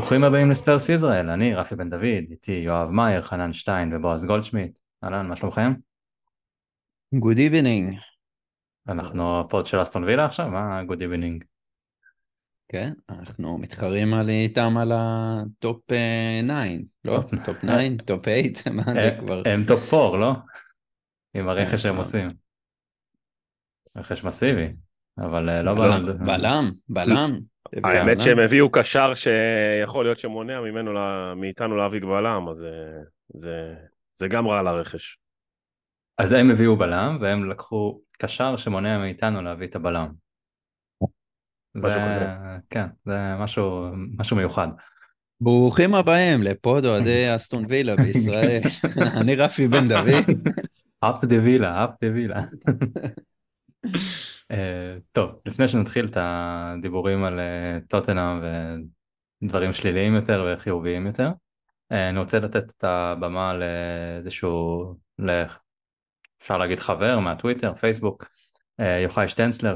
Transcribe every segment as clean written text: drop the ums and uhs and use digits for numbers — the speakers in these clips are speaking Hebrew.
ברוכים הבאים לספרס ישראל, אני רפי בן דוד, איתי יואב מאייר, חנן שטיין ובועז גולדשמיט. אהלן, מה שלומכם? Good evening. אנחנו הפוד של אסטון וילה עכשיו? מה גוד איבנינג? כן, אנחנו מתחרים איתם על הטופ 9, טוב, לא? טופ 9, טופ 8, מה זה כבר? הם טופ 4, לא? עם הרכש שהם מה? עושים, רכש מסיבי, אבל לא בלם, באנו... בלם, האמת בלם. שהם הביאו קשר שיכול להיות שמונע מאיתנו להביא בלם, אז זה, זה גם רע לרכש. אז הם הביאו בלם, והם לקחו קשר שמונע מאיתנו להביא את הבלם. זה, משהו כזה. כן, זה משהו מיוחד. ברוכים הבאים לפוד אוהדי אסטון וילה בישראל. אני רפי בן דוד. אפ דה וילה, אפ דה וילה. טוב, לפני שנתחיל את הדיבורים על טוטנהאם ודברים שליליים יותר וחיוביים יותר, אני רוצה לתת את הבמה לאיזשהו, אפשר להגיד חבר מהטוויטר, פייסבוק, יוחאי שטנצלר,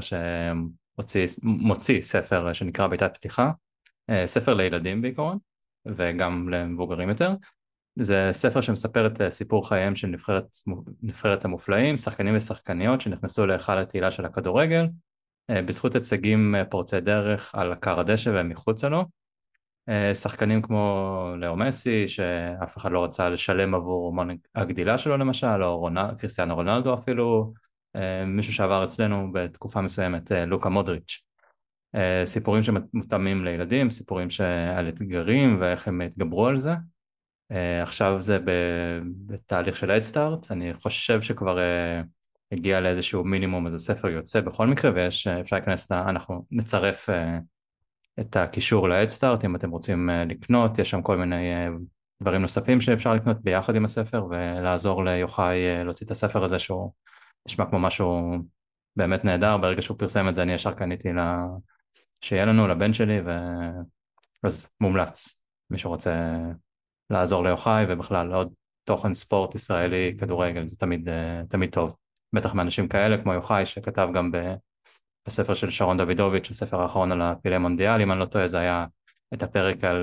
שמוציא ספר שנקרא בעיטת פתיחה, ספר לילדים בעיקרון, וגם למבוגרים יותר. זה ספר שמספר את סיפור חייהם של נבחרת המופלאים, שחקנים ושחקניות שנכנסו להיכל התהילה של הכדורגל, בזכות הישגים פורצי דרך על כר הדשא ומחוצה לו. שחקנים כמו לאו מסי, שאף אחד לא רצה לשלם עבור אומן הגדילה שלו למשל, או קריסטיאנו רונלדו אפילו, מישהו שעבר אצלנו בתקופה מסוימת, לוקה מודריץ'. סיפורים שמותאמים לילדים, סיפורים על אתגרים ואיך הם התגברו על זה. עכשיו זה בתהליך של הדסטארט, אני חושב שכבר הגיע לאיזשהו מינימום, אז הספר יוצא בכל מקרה, ואפשר להיכנס, אנחנו נצרף את הקישור להדסטארט, אם אתם רוצים לקנות, יש שם כל מיני דברים נוספים שאפשר לקנות ביחד עם הספר, ולעזור ליוחאי להוציא את הספר הזה, שהוא נשמע כמו משהו באמת נהדר. ברגע שהוא פרסם את זה, אני ישר קניתי שיהיה לנו, לבן שלי, אז מומלץ, מי שרוצה לעזור ליוחאי, ובכלל עוד תוכן ספורט ישראלי, כדורגל, זה תמיד טוב. בטח מאנשים כאלה כמו יוחאי, שכתב גם בספר של שרון דוידוביץ', הספר האחרון על הפילי מונדיאל, אם אני לא טועה, זה היה את הפרק על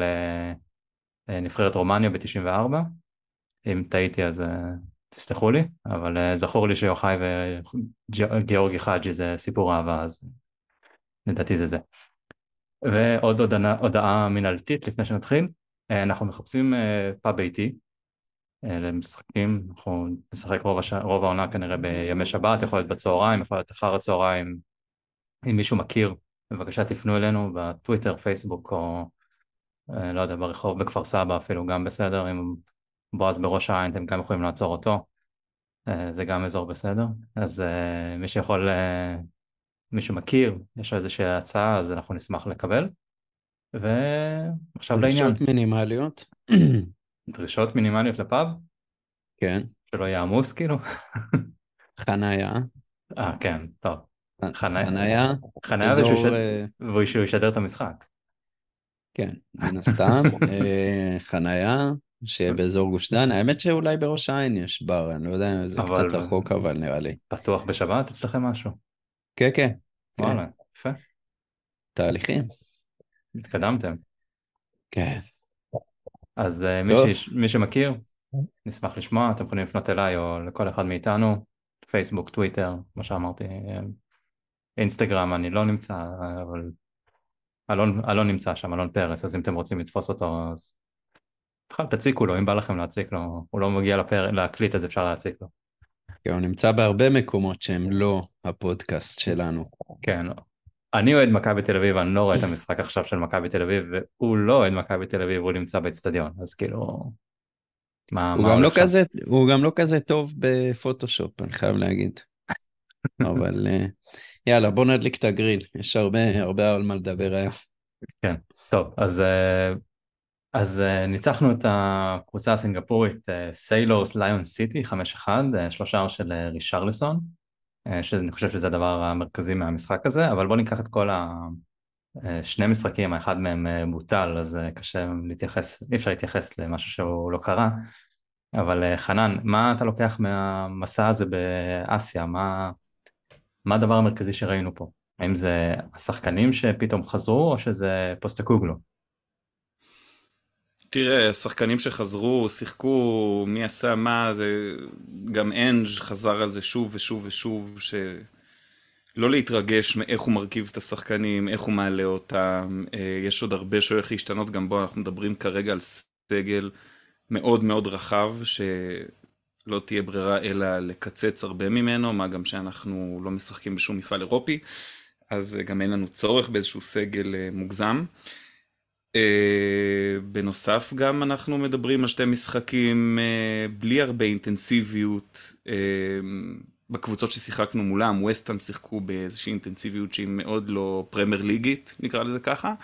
נבחרת רומניה ב-94. אם טעיתי אז תסלחו לי, אבל זכור לי שיוחאי וגיאורגי חאג'י זה סיפור אהבה, אז לדעתי זה. ועוד הודעה מנהלתית לפני שנתחיל, אנחנו מחפשים פאב ביתי למשחקים, אנחנו נשחק רוב העונה כנראה בימי שבת, יכול להיות בצהריים, יכול להיות אחר הצהריים. אם מישהו מכיר, בבקשה תפנו אלינו בטוויטר, פייסבוק, או לא יודע, ברחוב בכפר סבא אפילו, גם בסדר. אם בועז בראש העין, אתם גם יכולים לעצור אותו, זה גם אזור בסדר. אז מי שיכול, מי שמכיר, יש לו איזושהי הצעה, אז אנחנו נשמח לקבל. ועכשיו לעניין. דרישות מינימליות. דרישות מינימליות לפאב, כן. שלא יהיה עמוס כאילו. חניה. כן, טוב. חניה. חניה אזור, ושהוא ישדר את המשחק. כן, מן הסתם. חניה, שיהיה באזור גוש דן. האמת שאולי בראש העין יש בר, אני לא יודע, זה אבל קצת רחוק, אבל נראה לי. פתוח בשבת אצלכם משהו? כן, כן, כן, וואלה, יפה, תהליכים. התקדמתם. כן. אז טוב. מי שמכיר, נשמח לשמוע, אתם יכולים לפנות אליי או לכל אחד מאיתנו, פייסבוק, טוויטר, כמו שאמרתי, אינסטגרם אני לא נמצא, אבל אלון נמצא שם, אלון פרס, אז אם אתם רוצים לתפוס אותו, אז בכלל תציקו לו, אם בא לכם להציק לו, הוא לא מגיע להקליט, אז אפשר להציק לו. כן, הוא נמצא בהרבה מקומות שהם לא הפודקאסט שלנו. כן, אני אוהד מכבי תל אביב, אני לא רואה את המשחק עכשיו של מכבי תל אביב, והוא לא אוהד מכבי תל אביב, הוא נמצא באצטדיון, אז כאילו, מה הולך שם? הוא גם לא כזה טוב בפוטושופ, אני חייב להגיד. אבל יאללה, בוא נדליק את הגריל, יש הרבה על מה לדבר היום. כן, טוב, אז ניצחנו את הקבוצה הסינגפורית סיילורס ליון סיטי 5-1, שלושה של רישרליסון, שאני חושב שזה הדבר המרכזי מהמשחק הזה, אבל בואו ניקח את כל שני משחקים, האחד מהם בוטל, אז קשה להתייחס, אי אפשר להתייחס למשהו שהוא לא קרה, אבל חנן, מה אתה לוקח מהמסע הזה באסיה? מה הדבר המרכזי שראינו פה? האם זה השחקנים שפתאום חזרו, או שזה פוסטקוגלו? תראה, שחקנים שחזרו, שיחקו, מי עשה מה, גם אנג' חזר על זה שוב ושוב ושוב, שלא להתרגש מאיך הוא מרכיב את השחקנים, איך הוא מעלה אותם, יש עוד הרבה שהולך להשתנות, גם בו אנחנו מדברים כרגע על סגל מאוד מאוד רחב, שלא תהיה ברירה אלא לקצץ הרבה ממנו, מה גם שאנחנו לא משחקים בשום מפעל אירופי, אז גם אין לנו צורך באיזשהו סגל מוגזם. בנוסף גם אנחנו מדברים על שתי משחקים בלי הרבה אינטנסיביות בקבוצות ששיחקנו מולם. ווסטהאם שיחקו באיזושהי אינטנסיביות שהיא מאוד לא פרמייר ליגית, נקרא לזה ככה,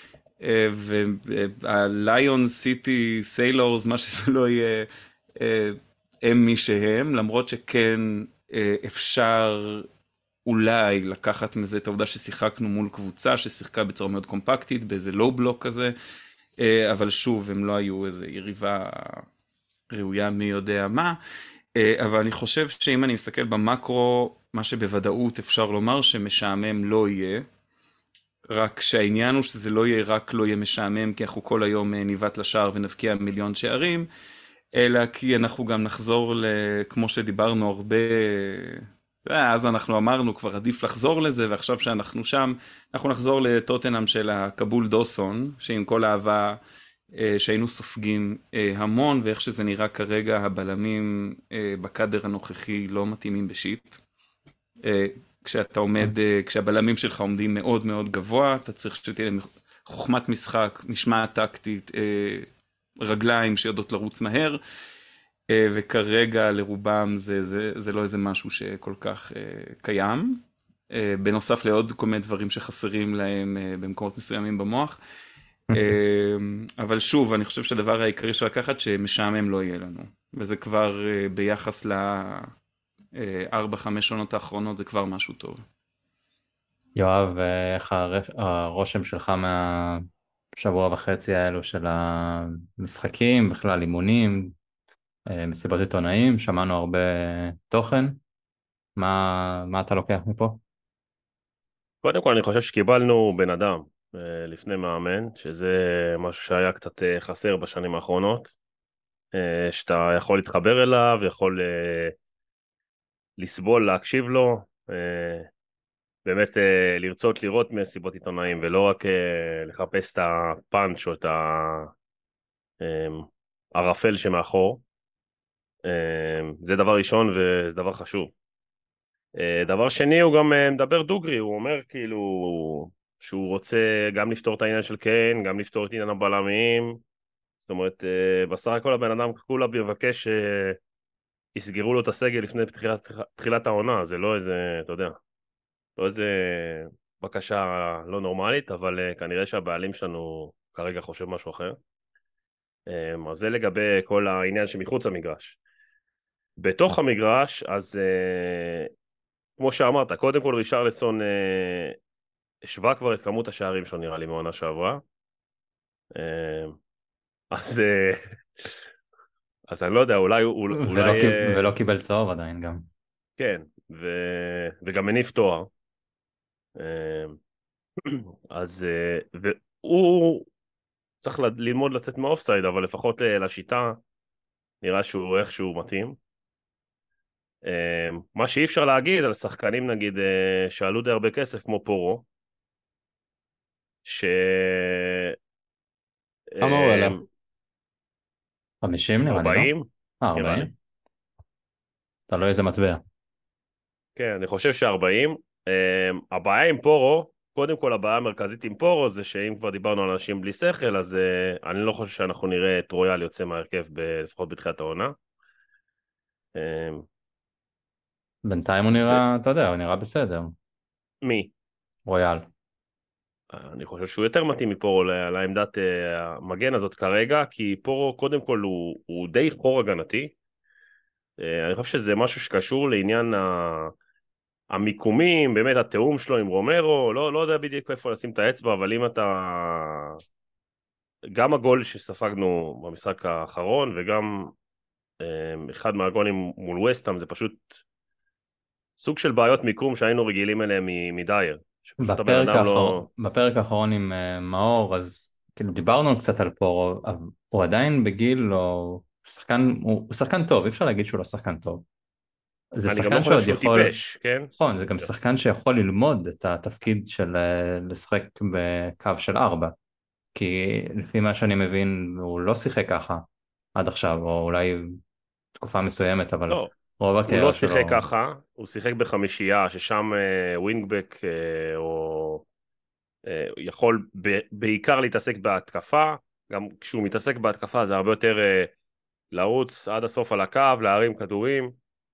והליון סיטי סיילורס, מה שזה לא יהיה, הם מי שהם, למרות שכן אפשר אולי לקחת מזה את העובדה ששיחקנו מול קבוצה ששיחקה בצורה מאוד קומפקטית, באיזה לואו בלוק כזה, אבל שוב, הם לא היו איזה יריבה ראויה מי יודע מה, אבל אני חושב שאם אני מסתכל במקרו, מה שבוודאות אפשר לומר שמשעמם לא יהיה, רק שהעניין הוא שזה לא יהיה רק לא יהיה משעמם, כי אנחנו כל היום ניבט לשער ונבקיע מיליון שערים, אלא כי אנחנו גם נחזור כמו שדיברנו הרבה, אז אנחנו אמרנו כבר עדיף לחזור לזה, ועכשיו שאנחנו שם, אנחנו נחזור לטוטנהאם של הקבול דוסון, שעם כל האהבה שהיינו סופגים המון, ואיך שזה נראה כרגע, הבלמים בקאדר הנוכחי לא מתאימים בשיט. כשאתה עומד, כשהבלמים שלך עומדים מאוד מאוד גבוה, אתה צריך שתהיה חוכמת משחק, משמעת טקטית, רגליים שיודעות לרוץ מהר, וכרגע לרובם זה לא איזה משהו שכל כך קיים, בנוסף לעוד כל מיני דברים שחסרים להם במקומות מסוימים במוח, אבל שוב, אני חושב שהדבר העיקרי של לקחת שמשעמם לא יהיה לנו, וזה כבר ביחס ל4-5 עונות האחרונות, זה כבר משהו טוב. יואב, איך הרושם שלך מהשבוע וחצי האלו של המשחקים, בכלל אימונים, מסיבות עיתונאים, שמענו הרבה תוכן, מה אתה לוקח מפה? קודם כל אני חושב שקיבלנו בן אדם לפני מאמן, שזה משהו שהיה קצת חסר בשנים האחרונות, שאתה יכול להתחבר אליו, יכול לסבול, להקשיב לו, באמת לרצות לראות מסיבות עיתונאים, ולא רק לחפש את הפאנץ' או את הערפל שמאחור. זה דבר ראשון וזה דבר חשוב. דבר שני, הוא גם מדבר דוגרי, הוא אומר כאילו שהוא רוצה גם לפתור את העניין של קיין, גם לפתור את עניין הבלמים, זאת אומרת, בסך הכל הבן אדם כולה בבקש שיסגרו לו את הסגל לפני תחילת העונה, זה לא איזה, אתה יודע, לא איזה בקשה לא נורמלית, אבל כנראה שהבעלים שלנו כרגע חושב משהו אחר. אז זה לגבי כל העניין שמחוץ למגרש. בתוך המגרש, אז כמו שאמרת, קודם כל רישרליסון השווה כבר את כמות השערים שלו נראה לי מעונה שעברה. אז אני לא יודע, אולי ולא קיבל צהוב עדיין גם. כן, וגם מניף תואר. אז והוא צריך ללמוד לצאת מאופסייד, אבל לפחות לשיטה נראה שהוא איכשהו מתאים. מה שאי אפשר להגיד על שחקנים נגיד שעלו די הרבה כסף כמו פורו, כמה הוא עלה? 50 נראה לי, 40? לא? 40? תלוי איזה מטבע. כן, אני חושב ש40. הבעיה עם פורו, קודם כל הבעיה המרכזית עם פורו זה שאם כבר דיברנו על אנשים בלי שכל, אז אני לא חושב שאנחנו נראה את רויאל יוצא מהרכב לפחות בתחילת העונה. בינתיים הוא נראה, אתה יודע, הוא נראה בסדר. מי? רויאל. אני חושב שהוא יותר מתאים מפורו לעמדת המגן הזאת כרגע, כי פורו קודם כל הוא די חור הגנתי. אני חושב שזה משהו שקשור לעניין המיקומים, באמת התאום שלו עם רומרו, לא יודע בדיוק איפה לשים את האצבע, אבל אם אתה... גם הגול שספגנו במשחק האחרון, וגם אחד מהגולים מול ווסטהאם, זה פשוט סוג של בעיות מיקום שהיינו רגילים אליהם מדייר. בפרק האחרון עם מאור, אז כאילו דיברנו קצת על פורו, אבל הוא עדיין בגיל לא... שחקן, הוא שחקן טוב, אי אפשר להגיד שהוא לא שחקן טוב. זה אני גם לא שחקן חושב שעוד שהוא יכול, טיפש, כן? נכון, זה גם שחקן שיכול ללמוד את התפקיד של לשחק בקו של 4, כי לפי מה שאני מבין הוא לא שיחק ככה עד עכשיו, או אולי תקופה מסוימת, אבל לא, רוב הוא לא הקריירה שיחק שלו... ככה, הוא שיחק בחמישייה, ששם ווינגבק או יכול בעיקר להתעסק בהתקפה, גם כשהוא מתעסק בהתקפה זה הרבה יותר לרוץ עד הסוף על הקו, להרים כדורים.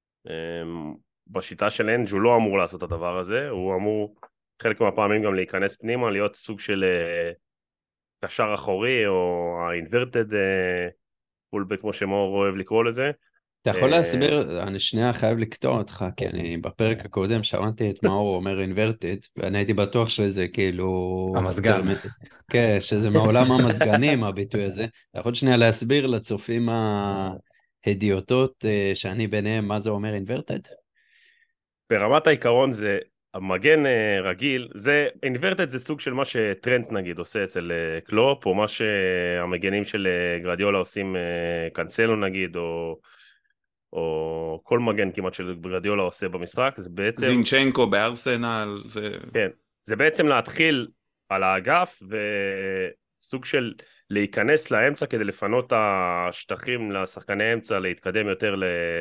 בשיטה של אנג' הוא לא אמור לעשות את הדבר הזה, הוא אמור חלק מהפעמים גם להיכנס פנימה, להיות סוג של קשר אחורי, או ה-inverted fullback כמו שמאור אוהב לקרוא לזה. אתה יכול להסביר, אני שנייה חייב לקטוע אותך, כי אני בפרק הקודם שמעתי את מאור אומר אינברטד, ואני הייתי בטוח שזה כאילו... המזגן. כן, שזה מעולם המזגנים הביטוי הזה. אתה יכול שנייה להסביר לצופים ההדיוטות שאני ביניהם מה זה אומר אינברטד? ברמת העיקרון זה המגן רגיל, זה inverted זה סוג של מה שטרנט נגיד עושה אצל קלופ, או מה שהמגנים של גרדיולה עושים קנסלו נגיד, או כל מגן כמעט של גרדיולה עושה במשחק, זה בעצם... זינצ'נקו בארסנל, זה... כן, זה בעצם להתחיל על האגף, וסוג של להיכנס לאמצע כדי לפנות השטחים לשחקני אמצע, להתקדם יותר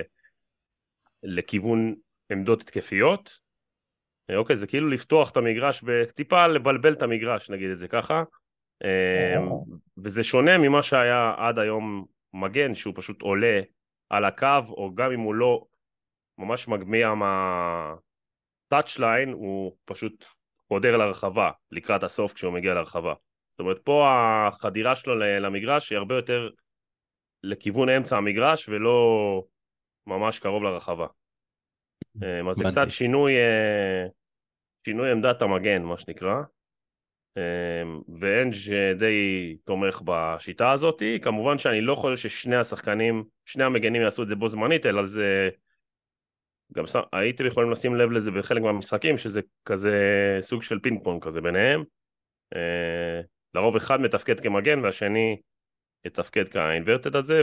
לכיוון עמדות התקפיות. אוקיי, זה כאילו לפתוח את המגרש, טיפה לבלבל את המגרש, נגיד את זה ככה, וזה שונה ממה שהיה עד היום מגן, שהוא פשוט עולה על הקו, או גם אם הוא לא ממש מגמיע מהטאצ' ליין, הוא פשוט חודר לרחבה, לקראת הסוף כשהוא מגיע לרחבה. זאת אומרת, פה החדירה שלו למגרש היא הרבה יותר לכיוון אמצע המגרש, ולא ממש קרוב לרחבה. אז זה קצת שינוי עמדת המגן, מה שנקרא, ואנג' די תומך בשיטה הזאת. כמובן שאני לא חושב ששני השחקנים, שני המגנים יעשו את זה בו זמנית, אלא זה, גם הייתם יכולים לשים לב לזה בחלק מהמשחקים, שזה כזה סוג של פינג פונג כזה ביניהם, לרוב אחד מתפקד כמגן, והשני יתפקד כאינברטד הזה,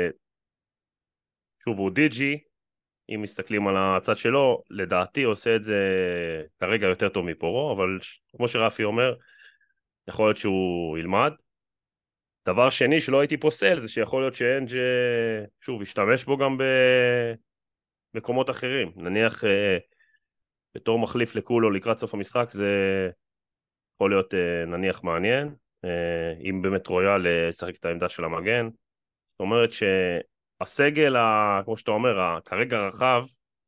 ושוב הוא דיג'י, אם מסתכלים על הצד שלו, לדעתי עושה את זה כרגע יותר טוב מפורו, אבל כמו שרפי אומר, יכול להיות שהוא ילמד. דבר שני שלא הייתי פוסל, זה שיכול להיות שאנג' שוב, ישתמש בו גם במקומות אחרים. נניח בתור מחליף לכולו לקראת סוף המשחק, זה יכול להיות נניח מעניין, אם באמת רויאל לשחק את העמדה של המגן. זאת אומרת שהסגל, כמו שאתה אומר, כרגע רחב,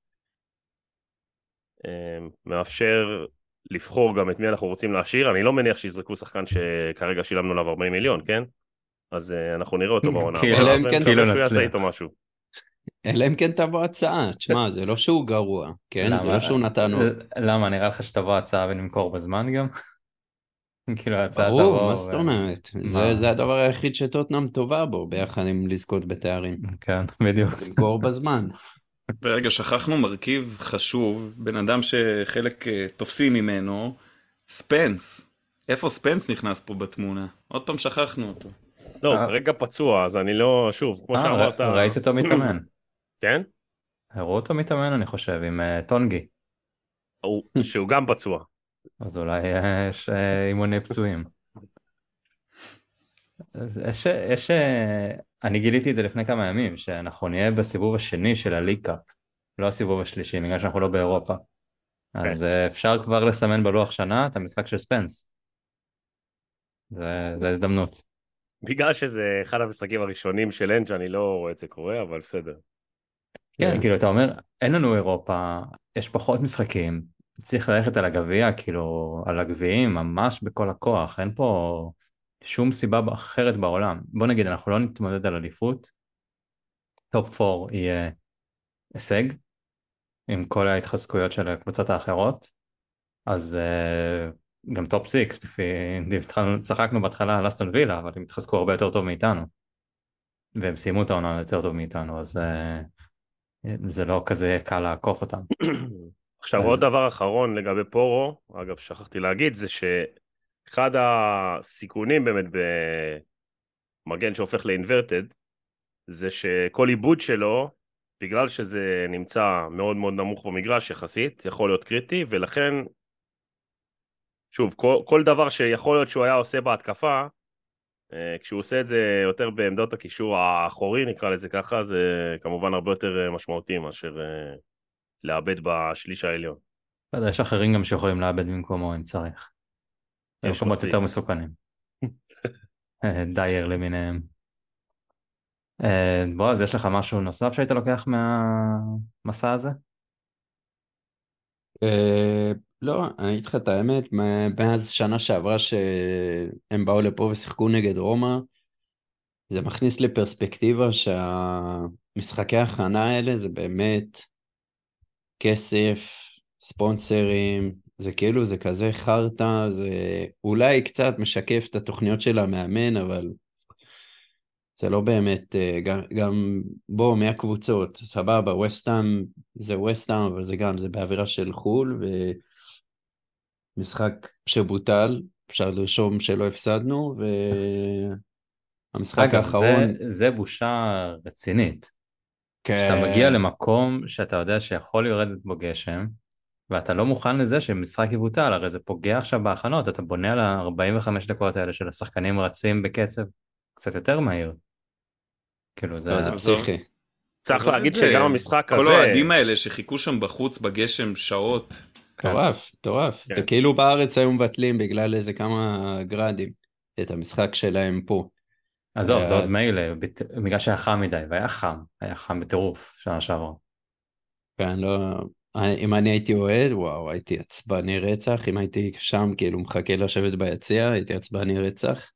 מאפשר לבחור גם את מי אנחנו רוצים להשאיר. אני לא מניח שיזרקו שחקן שכרגע שילמנו עליו 40 מיליון, כן? אז אנחנו נראה אותו בעונה הבאה, ונקווה שהוא יעשה איתו משהו. אלא אם כן תבוא הצעה, תשמע, זה לא שהוא גרוע, כן? זה לא שהוא נתן... למה? נראה לך שתבוא הצעה ונמכור בזמן גם? כאילו ההצעה תבוא... ברור, מה זאת אומרת? זה הדבר היחיד שטוטנאם טובה בו, ביחד עם לזכות בתארים. כן, בדיוק. למכור בזמן. ברגע שכחנו מרכיב חשוב, בן אדם שחלק תופסים ממנו, ספנס. איפה ספנס נכנס פה בתמונה? עוד פעם שכחנו אותו. לא, הוא כרגע פצוע, אז אני לא, שוב, כמו שאמרת... ראית אותו מתאמן. כן? הראו אותו מתאמן, אני חושב, עם טונגי. שהוא גם פצוע. אז אולי יש אימוני פצועים. אני גיליתי את זה לפני כמה ימים, שאנחנו נהיה בסיבוב השני של הליג קאפ, לא הסיבוב השלישי, בגלל שאנחנו לא באירופה. אז אפשר כבר לסמן בלוח שנה את המשחק של ספנס. זה הזדמנות. בגלל שזה אחד המשחקים הראשונים של אנג' אני לא רואה את זה קורה, אבל בסדר. כן, כאילו אתה אומר, אין לנו אירופה, יש פחות משחקים, צריך ללכת על הגביע, כאילו על הגביעים ממש בכל הכוח, אין פה שום סיבה אחרת בעולם. בוא נגיד, אנחנו לא נתמודד על אליפות, טופ 4 יהיה הישג, עם כל ההתחזקויות של הקבוצות האחרות, אז גם טופ 6, צחקנו בהתחלה על אסטון וילה, אבל הם התחזקו הרבה יותר טוב מאיתנו, והם סיימו את העונה יותר טוב מאיתנו, אז זה לא כזה קל לעקוף אותם. עכשיו עוד דבר אחרון לגבי פורו, אגב שכחתי להגיד, זה אחד הסיכונים באמת במגן שהופך לאינברטד, זה שכל עיבוד שלו, בגלל שזה נמצא מאוד מאוד נמוך במגרש יחסית, יכול להיות קריטי, ולכן, שוב, כל דבר שיכול להיות שהוא היה עושה בהתקפה, כשהוא עושה את זה יותר בעמדות הקישור האחורי, נקרא לזה ככה, זה כמובן הרבה יותר משמעותי מאשר לאבד בשליש העליון. יש אחרים גם שיכולים לאבד במקומו אם צריך. יש במקומות מספיק. יותר מסוכנים. דייר למיניהם. בועז, יש לך משהו נוסף שהיית לוקח מהמסע הזה? לא, אני אגיד לך את האמת, מאז שנה שעברה שהם באו לפה ושיחקו נגד רומא, זה מכניס לפרספקטיבה שהמשחקי ההכנה האלה זה באמת כסף, ספונסרים, זה כאילו, זה כזה חרטא, זה אולי קצת משקף את התוכניות של המאמן, אבל זה לא באמת, גם בוא, מהקבוצות, סבבה, וסטהאם זה וסטהאם, אבל זה גם, זה באווירה של חול, ומשחק שבוטל, אפשר לרשום שלא הפסדנו, והמשחק אגב, האחרון, זה בושה רצינית. כשאתה מגיע כן, למקום שאתה יודע שיכול לרדת בו גשם, ואתה לא מוכן לזה שמשחק יבוטל, הרי זה פוגע עכשיו בהכנות, אתה בונה על ה-45 דקות האלה של השחקנים רצים בקצב קצת יותר מהיר. כאילו זה... לא, זה עזוב. פסיכי. צריך עזוב את להגיד זה. שגם המשחק כל הזה... האוהדים האלה שחיכו שם בחוץ בגשם שעות. מטורף, מטורף. כן. זה כאילו בארץ היו מבטלים בגלל איזה כמה גרדים את המשחק שלהם פה. עזוב, זה עוד מילא, בגלל שהיה חם מדי, היה חם בטירוף שנה שעברה. כן, לא... אם אני הייתי אוהד, וואו, הייתי עצבני רצח. אם הייתי שם, כאילו, מחכה לשבת ביציע, הייתי עצבני רצח.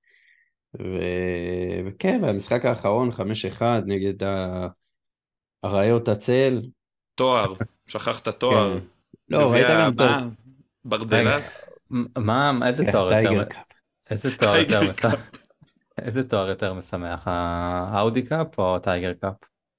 וכן, והמשחק האחרון, 5-1 נגד אריות הצל. תואר, שכחת תואר. כן. לא, ראית גביע גם טוב. מה? ברדלס? איזה כן, תואר טייגר יותר... קאפ. איזה תואר יותר טייגר משמח? קאפ. איזה תואר יותר משמח? האאודי קאפ או טייגר קאפ?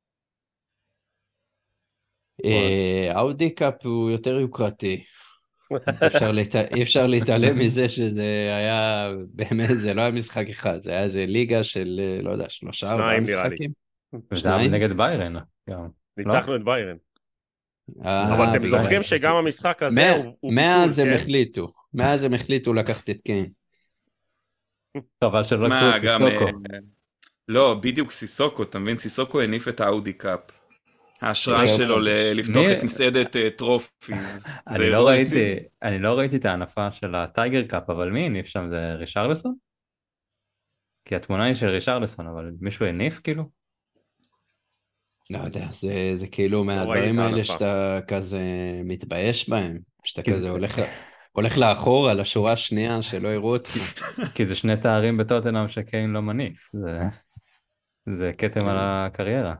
בועז. אאודי קאפ הוא יותר יוקרתי. אי אפשר להתעלם מזה שזה היה, באמת, זה לא היה משחק אחד, זה היה איזה ליגה של, לא יודע, 3-4 שניים נראה לי. משחקים. וזה היה שניים? נגד ביירן גם. ניצחנו את ביירן. אבל אה, אתם בגלל זוכרים זה. שגם המשחק הזה הוא מאז ביטול, הם כן? החליטו, מאז הם החליטו לקחת את קיין. חבל שלא לקחו מה, את גם... סיסוקו. לא, בדיוק סיסוקו, אתה מבין? סיסוקו הניף את האאודי קאפ. ההשראה יותר שלו טוב. לפתוח את מסעדת טרופי. זה אירוע רציני. אני לא ראיתי את ההנפה של הטייגר קאפ, אבל מי הניף שם? זה רישרלסון? כי התמונה היא של רישרלסון, אבל מישהו הניף כאילו? לא יודע, זה כאילו ראיתי מהדברים את האלה ההנפה. שאתה כזה מתבייש בהם, שאתה כי כזה הולך לאחור על השורה השנייה שלא יראו אותך. כי זה שני תארים בטוטנהאם שקיין לא מניף. זה כתם על הקריירה.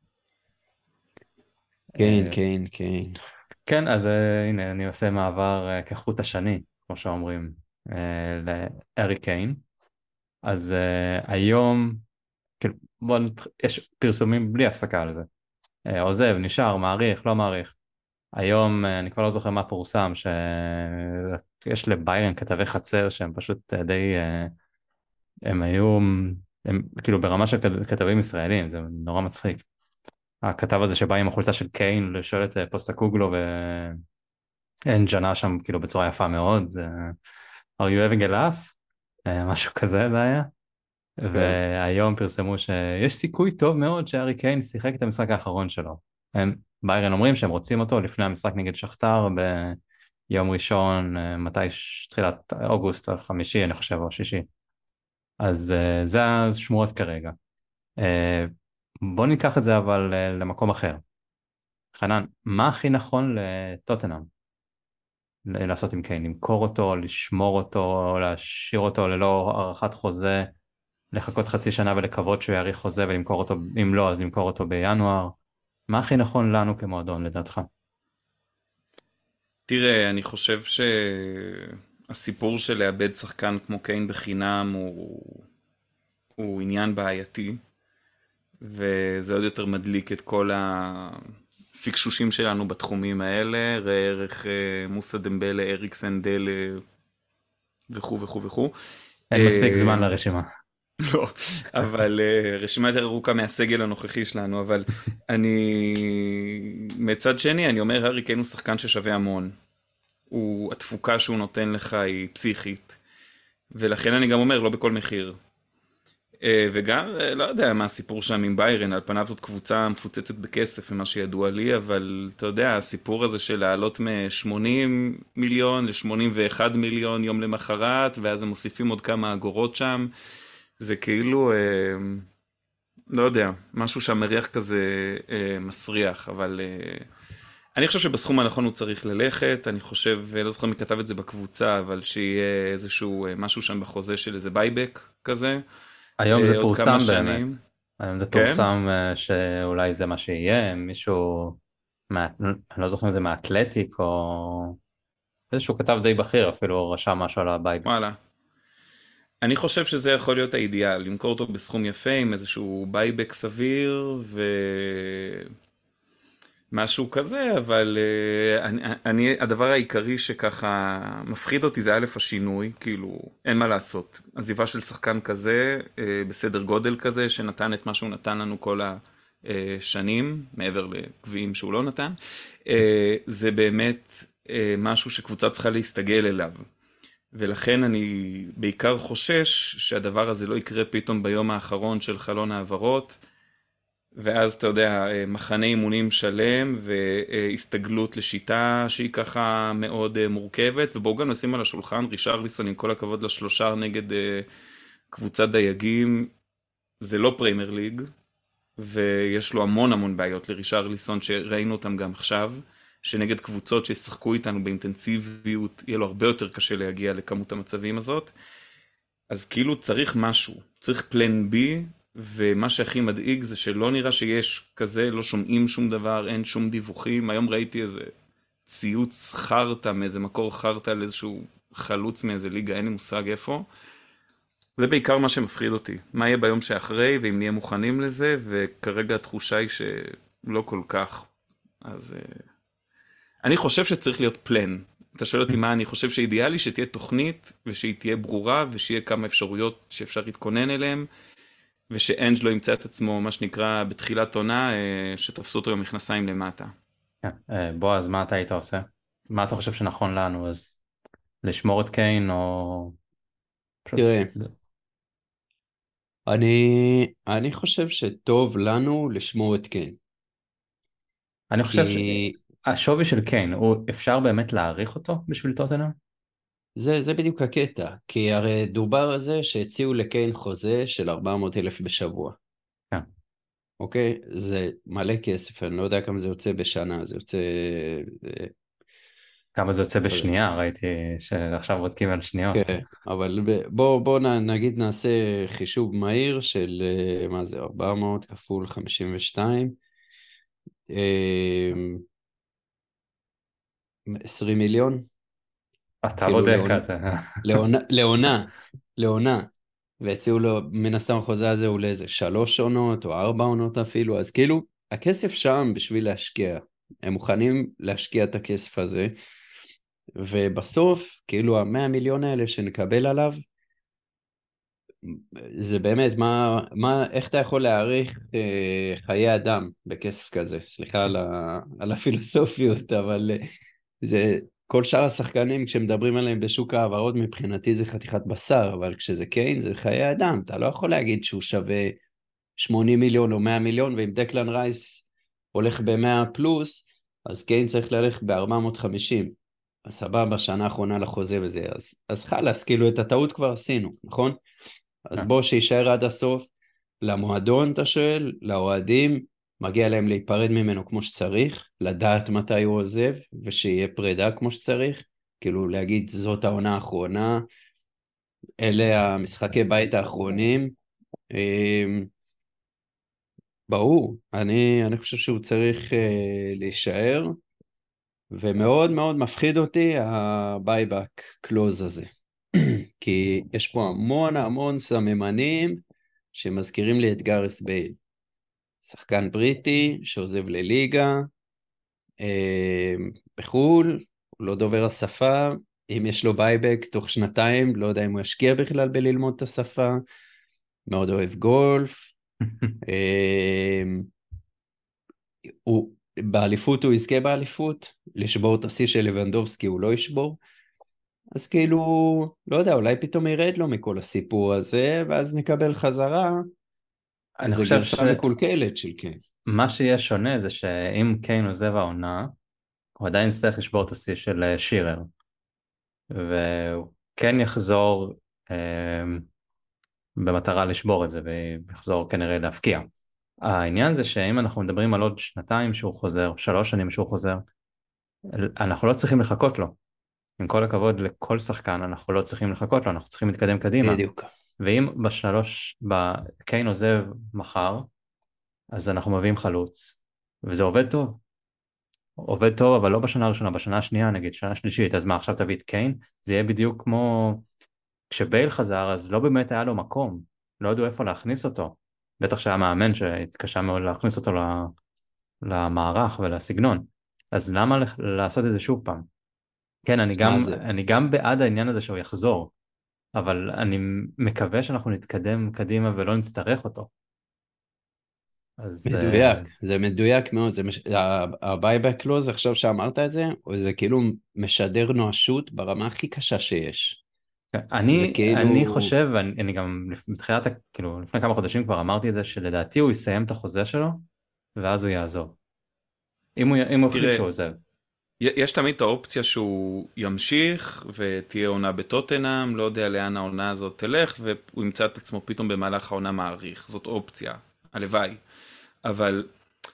כן, כן, כן. כן, אז הנה, אני עושה מעבר כחוט השני, כמו שאומרים, לארי קיין. אז היום, כאילו, יש פרסומים בלי הפסקה על זה. עוזב, נשאר, מעריך, לא מעריך. היום, אני כבר לא זוכר מה פורסם, שיש לביירן כתבי חצר שהם פשוט די, הם היו, הם כאילו ברמה של כתבים ישראלים, זה נורא מצחיק. הכתב הזה שבא עם החולצה של קיין לשאול את פוסטה קוגלו ואין ג'נה שם כאילו בצורה יפה מאוד, are you having a laugh? משהו כזה זה היה. והיום פרסמו שיש סיכוי טוב מאוד שארי קיין שיחק את המשחק האחרון שלו. ביירן אומרים שהם רוצים אותו לפני המשחק נגד שכתר ביום ראשון, מתי תחילת אוגוסט, חמישי אני חושב, או שישי. אז זה השמועות כרגע. בוא ניקח את זה אבל למקום אחר. חנן, מה הכי נכון לטוטנהאם לעשות עם קיין? למכור אותו, לשמור אותו, להשאיר אותו ללא הארכת חוזה, לחכות חצי שנה ולקוות שהוא יאריך חוזה ולמכור אותו, אם לא אז למכור אותו בינואר? מה הכי נכון לנו כמועדון לדעתך? תראה, אני חושב שהסיפור של לאבד שחקן כמו קיין בחינם הוא עניין בעייתי, וזה עוד יותר מדליק את כל הפיקשושים שלנו בתחומים האלה. ראה ערך מוסא דמבלה, אריקסן דלה, וכו' וכו' וכו'. אין מספיק זמן לרשימה. לא, אבל רשימה יותר ארוכה מהסגל הנוכחי שלנו, אבל אני, מצד שני, אני אומר, הארי קיין הוא שחקן ששווה המון. התפוקה שהוא נותן לך היא פסיכית, ולכן אני גם אומר, לא בכל מחיר. וגם, לא יודע מה הסיפור שם עם ביירן, על פניו זאת קבוצה מפוצצת בכסף, ממה שידוע לי, אבל אתה יודע, הסיפור הזה של לעלות מ-80 מיליון ל-81 מיליון יום למחרת, ואז הם מוסיפים עוד כמה אגורות שם, זה כאילו, לא יודע, משהו שהמריח כזה מסריח, אבל אני חושב שבסכום הנכון הוא צריך ללכת, אני חושב, לא זוכר מי כתב את זה בקבוצה, אבל שיהיה איזשהו משהו שם בחוזה של איזה בייבק כזה. היום זה עוד כמה פורסם שנים. באמת. היום זה כן? פורסם שאולי זה מה שיהיה, מישהו, אני לא זוכר אם זה מאתלטיק או איזשהו כתב די בכיר אפילו רשם משהו על הבייבק. וואלה. אני חושב שזה יכול להיות האידיאל, למכור אותו בסכום יפה עם איזשהו בייבק סביר ומשהו כזה, אבל הדבר העיקרי שככה מפחיד אותי זה א' השינוי, כאילו אין מה לעשות. עזיבה של שחקן כזה, בסדר גודל כזה, שנתן את מה שהוא נתן לנו כל השנים, מעבר לגביעים שהוא לא נתן, זה באמת משהו שקבוצה צריכה להסתגל אליו. ולכן אני בעיקר חושש שהדבר הזה לא יקרה פתאום ביום האחרון של חלון העברות, ואז אתה יודע, מחנה אימונים שלם והסתגלות לשיטה שהיא ככה מאוד מורכבת, ובואו גם נשים על השולחן, רישרליסון עם כל הכבוד לשלושה נגד קבוצת דייגים, זה לא פריימר ליג, ויש לו המון המון בעיות לרישרליסון שראינו אותם גם עכשיו, שנגד קבוצות שישחקו איתנו באינטנסיביות, יהיה לו הרבה יותר קשה להגיע לכמות המצבים הזאת. אז כאילו צריך משהו, צריך פלן בי, ומה שהכי מדאיג זה שלא נראה שיש כזה, לא שומעים שום דבר, אין שום דיווחים. היום ראיתי איזה ציוץ חרטה מאיזה מקור חרטה על איזשהו חלוץ מאיזה ליגה, אין לי מושג איפה. זה בעיקר מה שמפחיד אותי. מה יהיה ביום שאחרי, ואם נהיה מוכנים לזה, וכרגע התחושה היא שלא כל כך. אז אני חושב שצריך להיות פלן. אתה שואל אותי מה אני חושב שאידיאלי, שתהיה תוכנית, ושהיא תהיה ברורה, ושיהיה כמה אפשרויות שאפשר להתכונן אליהן, ושאנג' לא ימצא את עצמו, מה שנקרא, בתחילת עונה, שתפסו אותו עם מכנסיים למטה. בועז, מה אתה היית עושה? מה אתה חושב שנכון לנו? אז לשמור את קיין או... תראה, אני חושב שטוב לנו לשמור את קיין. אני חושב כי שהשווי של קיין, אפשר באמת להעריך אותו בשביל טוטנהאם? זה בדיוק הקטע, כי הרי דובר על זה שהציעו לקיין חוזה של 400,000 בשבוע. כן. אוקיי? זה מלא כסף, אני לא יודע כמה זה יוצא בשנה, זה יוצא... כמה זה יוצא בשנייה, ראיתי שעכשיו בודקים על שניות. כן, אבל בוא נגיד נעשה חישוב מהיר של, מה זה, 400 כפול 52, 20 מיליון? אתה כאילו בודק, אתה... לעונה, והציעו לו, מן הסתם החוזה הזה הוא לאיזה 3 עונות או 4 עונות אפילו, אז כאילו הכסף שם בשביל להשקיע, הם מוכנים להשקיע את הכסף הזה, ובסוף כאילו 100 מיליון האלה שנקבל עליו, זה באמת, איך אתה יכול להעריך חיי אדם בכסף כזה? סליחה על הפילוסופיות, אבל זה... כל שאר השחקנים כשמדברים עליהם בשוק העברות מבחינתי זה חתיכת בשר, אבל כשזה קיין זה חיי אדם, אתה לא יכול להגיד שהוא שווה 80 מיליון או 100 מיליון, ואם דקלן רייס הולך ב-100 פלוס, אז קיין צריך ללכת ב-450, אז סבבה, שנה האחרונה לחוזה וזה, אז חלס, כאילו את הטעות כבר עשינו, נכון? אז בוא שישאר עד הסוף, למועדון אתה שואל, לאוהדים, מגיע להם להיפרד ממנו כמו שצריך, לדעת מתי הוא עוזב, ושיהיה פרידה כמו שצריך, כאילו להגיד זאת העונה האחרונה, אלה המשחקי בית האחרונים, ברור, אני חושב שהוא צריך להישאר, ומאוד מאוד מפחיד אותי הבייבק קלוז הזה, כי יש פה המון המון סממנים שמזכירים לי את גארת בייל, שחקן בריטי שעוזב לליגה, בחול, הוא לא דובר השפה, אם יש לו בייבק תוך שנתיים, לא יודע אם הוא ישקיע בכלל בללמוד את השפה, מאוד אוהב גולף, באליפות הוא יזכה באליפות, לשבור את השיא של לבנדובסקי הוא לא ישבור, אז כאילו, לא יודע, אולי פתאום ירד לו מכל הסיפור הזה, ואז נקבל חזרה, אני איזה חושב גרסה מקולקלת של קיין. שמה שיהיה שונה זה שאם קיין עוזב העונה, הוא עדיין יצטרך לשבור את השיא של שירר, והוא כן יחזור במטרה לשבור את זה, ויחזור כנראה להפקיע. העניין זה שאם אנחנו מדברים על עוד שנתיים שהוא חוזר, 3 שנים שהוא חוזר, אנחנו לא צריכים לחכות לו. עם כל הכבוד לכל שחקן, אנחנו לא צריכים לחכות לו, אנחנו צריכים להתקדם קדימה. בדיוק. ואם קיין עוזב מחר, אז אנחנו מביאים חלוץ, וזה עובד טוב. עובד טוב, אבל לא בשנה הראשונה, בשנה השנייה נגיד, שנה שלישית, אז מה, עכשיו תביא את קיין? זה יהיה בדיוק כמו, כשבייל חזר, אז לא באמת היה לו מקום, לא ידעו איפה להכניס אותו. בטח שהיה מאמן שהתקשה מאוד להכניס אותו למערך ולסגנון. אז למה לעשות את זה שוב פעם? כן, אני גם בעד העניין הזה שהוא יחזור, אבל אני מקווה שאנחנו נתקדם קדימה ולא נצטרך אותו. מדויק, זה מדויק מאוד, הבייבק לוז, עכשיו שאמרת את זה, זה כאילו משדר נואשות ברמה הכי קשה שיש. אני חושב, אני גם בתחילת, כאילו לפני כמה חודשים כבר אמרתי את זה, שלדעתי הוא יסיים את החוזה שלו, ואז הוא יעזוב. אם הוא החליט שהוא עוזב. יש תמיד את האופציה שהוא ימשיך ותהיה עונה בטוטנהאם, לא יודע לאן העונה הזאת תלך, והוא ימצא את עצמו פתאום במהלך העונה מעריך. זאת אופציה, הלוואי. אבל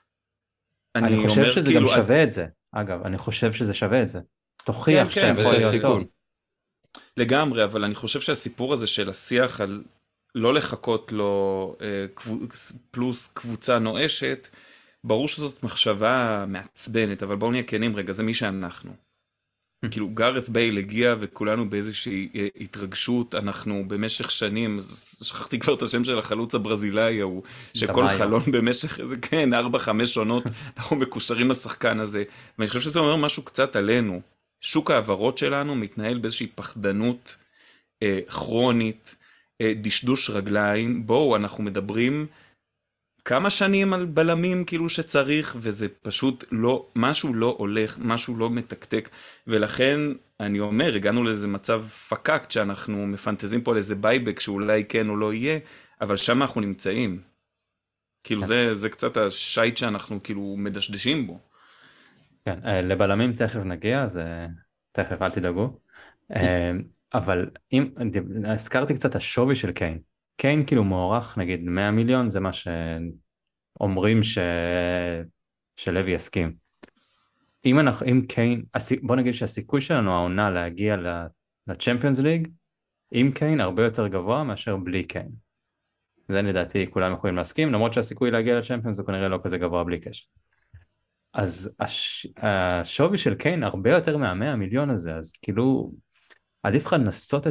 אני חושב שזה גם שווה את זה. אגב, אני חושב שזה שווה את זה. תוכיח שאתה יכול להיות טוב. לגמרי, אבל אני חושב שהסיפור הזה של השיח על לא לחכות לו פלוס קבוצה נואשת, ברור שזאת מחשבה מעצבנת, אבל בואו נהיה כנים רגע, זה מי שאנחנו. כאילו גארת בייל הגיע וכולנו באיזושהי התרגשות, אנחנו במשך שנים, שכחתי כבר את השם של החלוץ הברזילאי ההוא, שכל חלון במשך איזה, כן, 4-5 עונות, אנחנו מקושרים לשחקן הזה, ואני חושב שזה אומר משהו קצת עלינו. שוק העברות שלנו מתנהל באיזושהי פחדנות כרונית, דשדוש רגליים, בואו אנחנו מדברים כמה שנים על בלמים כאילו שצריך, וזה פשוט לא, משהו לא הולך, משהו לא מתקתק, ולכן אני אומר, הגענו לאיזה מצב פקקט שאנחנו מפנטזים פה על איזה בייבק שאולי כן או לא יהיה, אבל שם אנחנו נמצאים. כאילו זה קצת השייט שאנחנו כאילו מדשדשים בו. כן, לבלמים תכף נגיע, אז תכף אל תדאגו. אבל אם, הזכרתי קצת השווי של קיין. קיין כאילו מוערך נגיד 100 מיליון, זה מה שאומרים שלוי יסכים. אם קיין, בוא נגיד שהסיכוי שלנו העונה להגיע לצ'מפיונס ליג, עם קיין הרבה יותר גבוה מאשר בלי קיין. זה לדעתי כולם יכולים להסכים, למרות שהסיכוי להגיע לצ'מפיונס הוא כנראה לא כזה גבוה בלי קשר. אז השווי של קיין הרבה יותר מה100 מיליון הזה, אז כאילו עדיף לך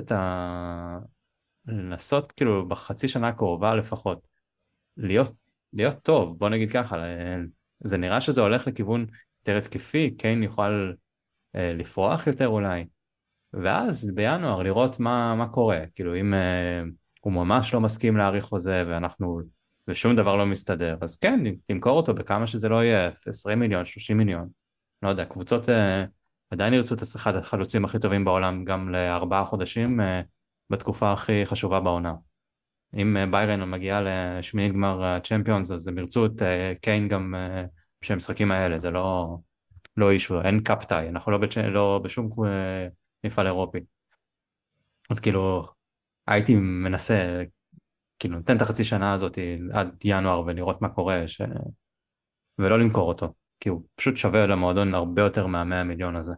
לנסות כאילו בחצי שנה הקרובה לפחות, להיות טוב, בוא נגיד ככה, זה נראה שזה הולך לכיוון יותר התקפי, קיין יוכל לפרוח יותר אולי, ואז בינואר לראות מה קורה, כאילו אם הוא ממש לא מסכים להאריך חוזה ושום דבר לא מסתדר, אז כן, תמכור אותו בכמה שזה לא יהיה, 20 מיליון, 30 מיליון, לא יודע, קבוצות עדיין ירצו את אחד החלוצים הכי טובים בעולם גם ל4 חודשים בתקופה הכי חשובה בעונה. אם ביירן מגיעה לשמינית גמר צ'מפיונס, אז הם ירצו את קיין גם בשביל המשחקים האלה, זה לא אישו, אין קאפטאי, אנחנו לא בשום מפעל אירופי. אז כאילו, הייתי מנסה, כאילו, נתן את החצי שנה הזאת עד ינואר ולראות מה קורה, ולא למכור אותו, כי הוא פשוט שווה למועדון הרבה יותר מה100 מיליון הזה.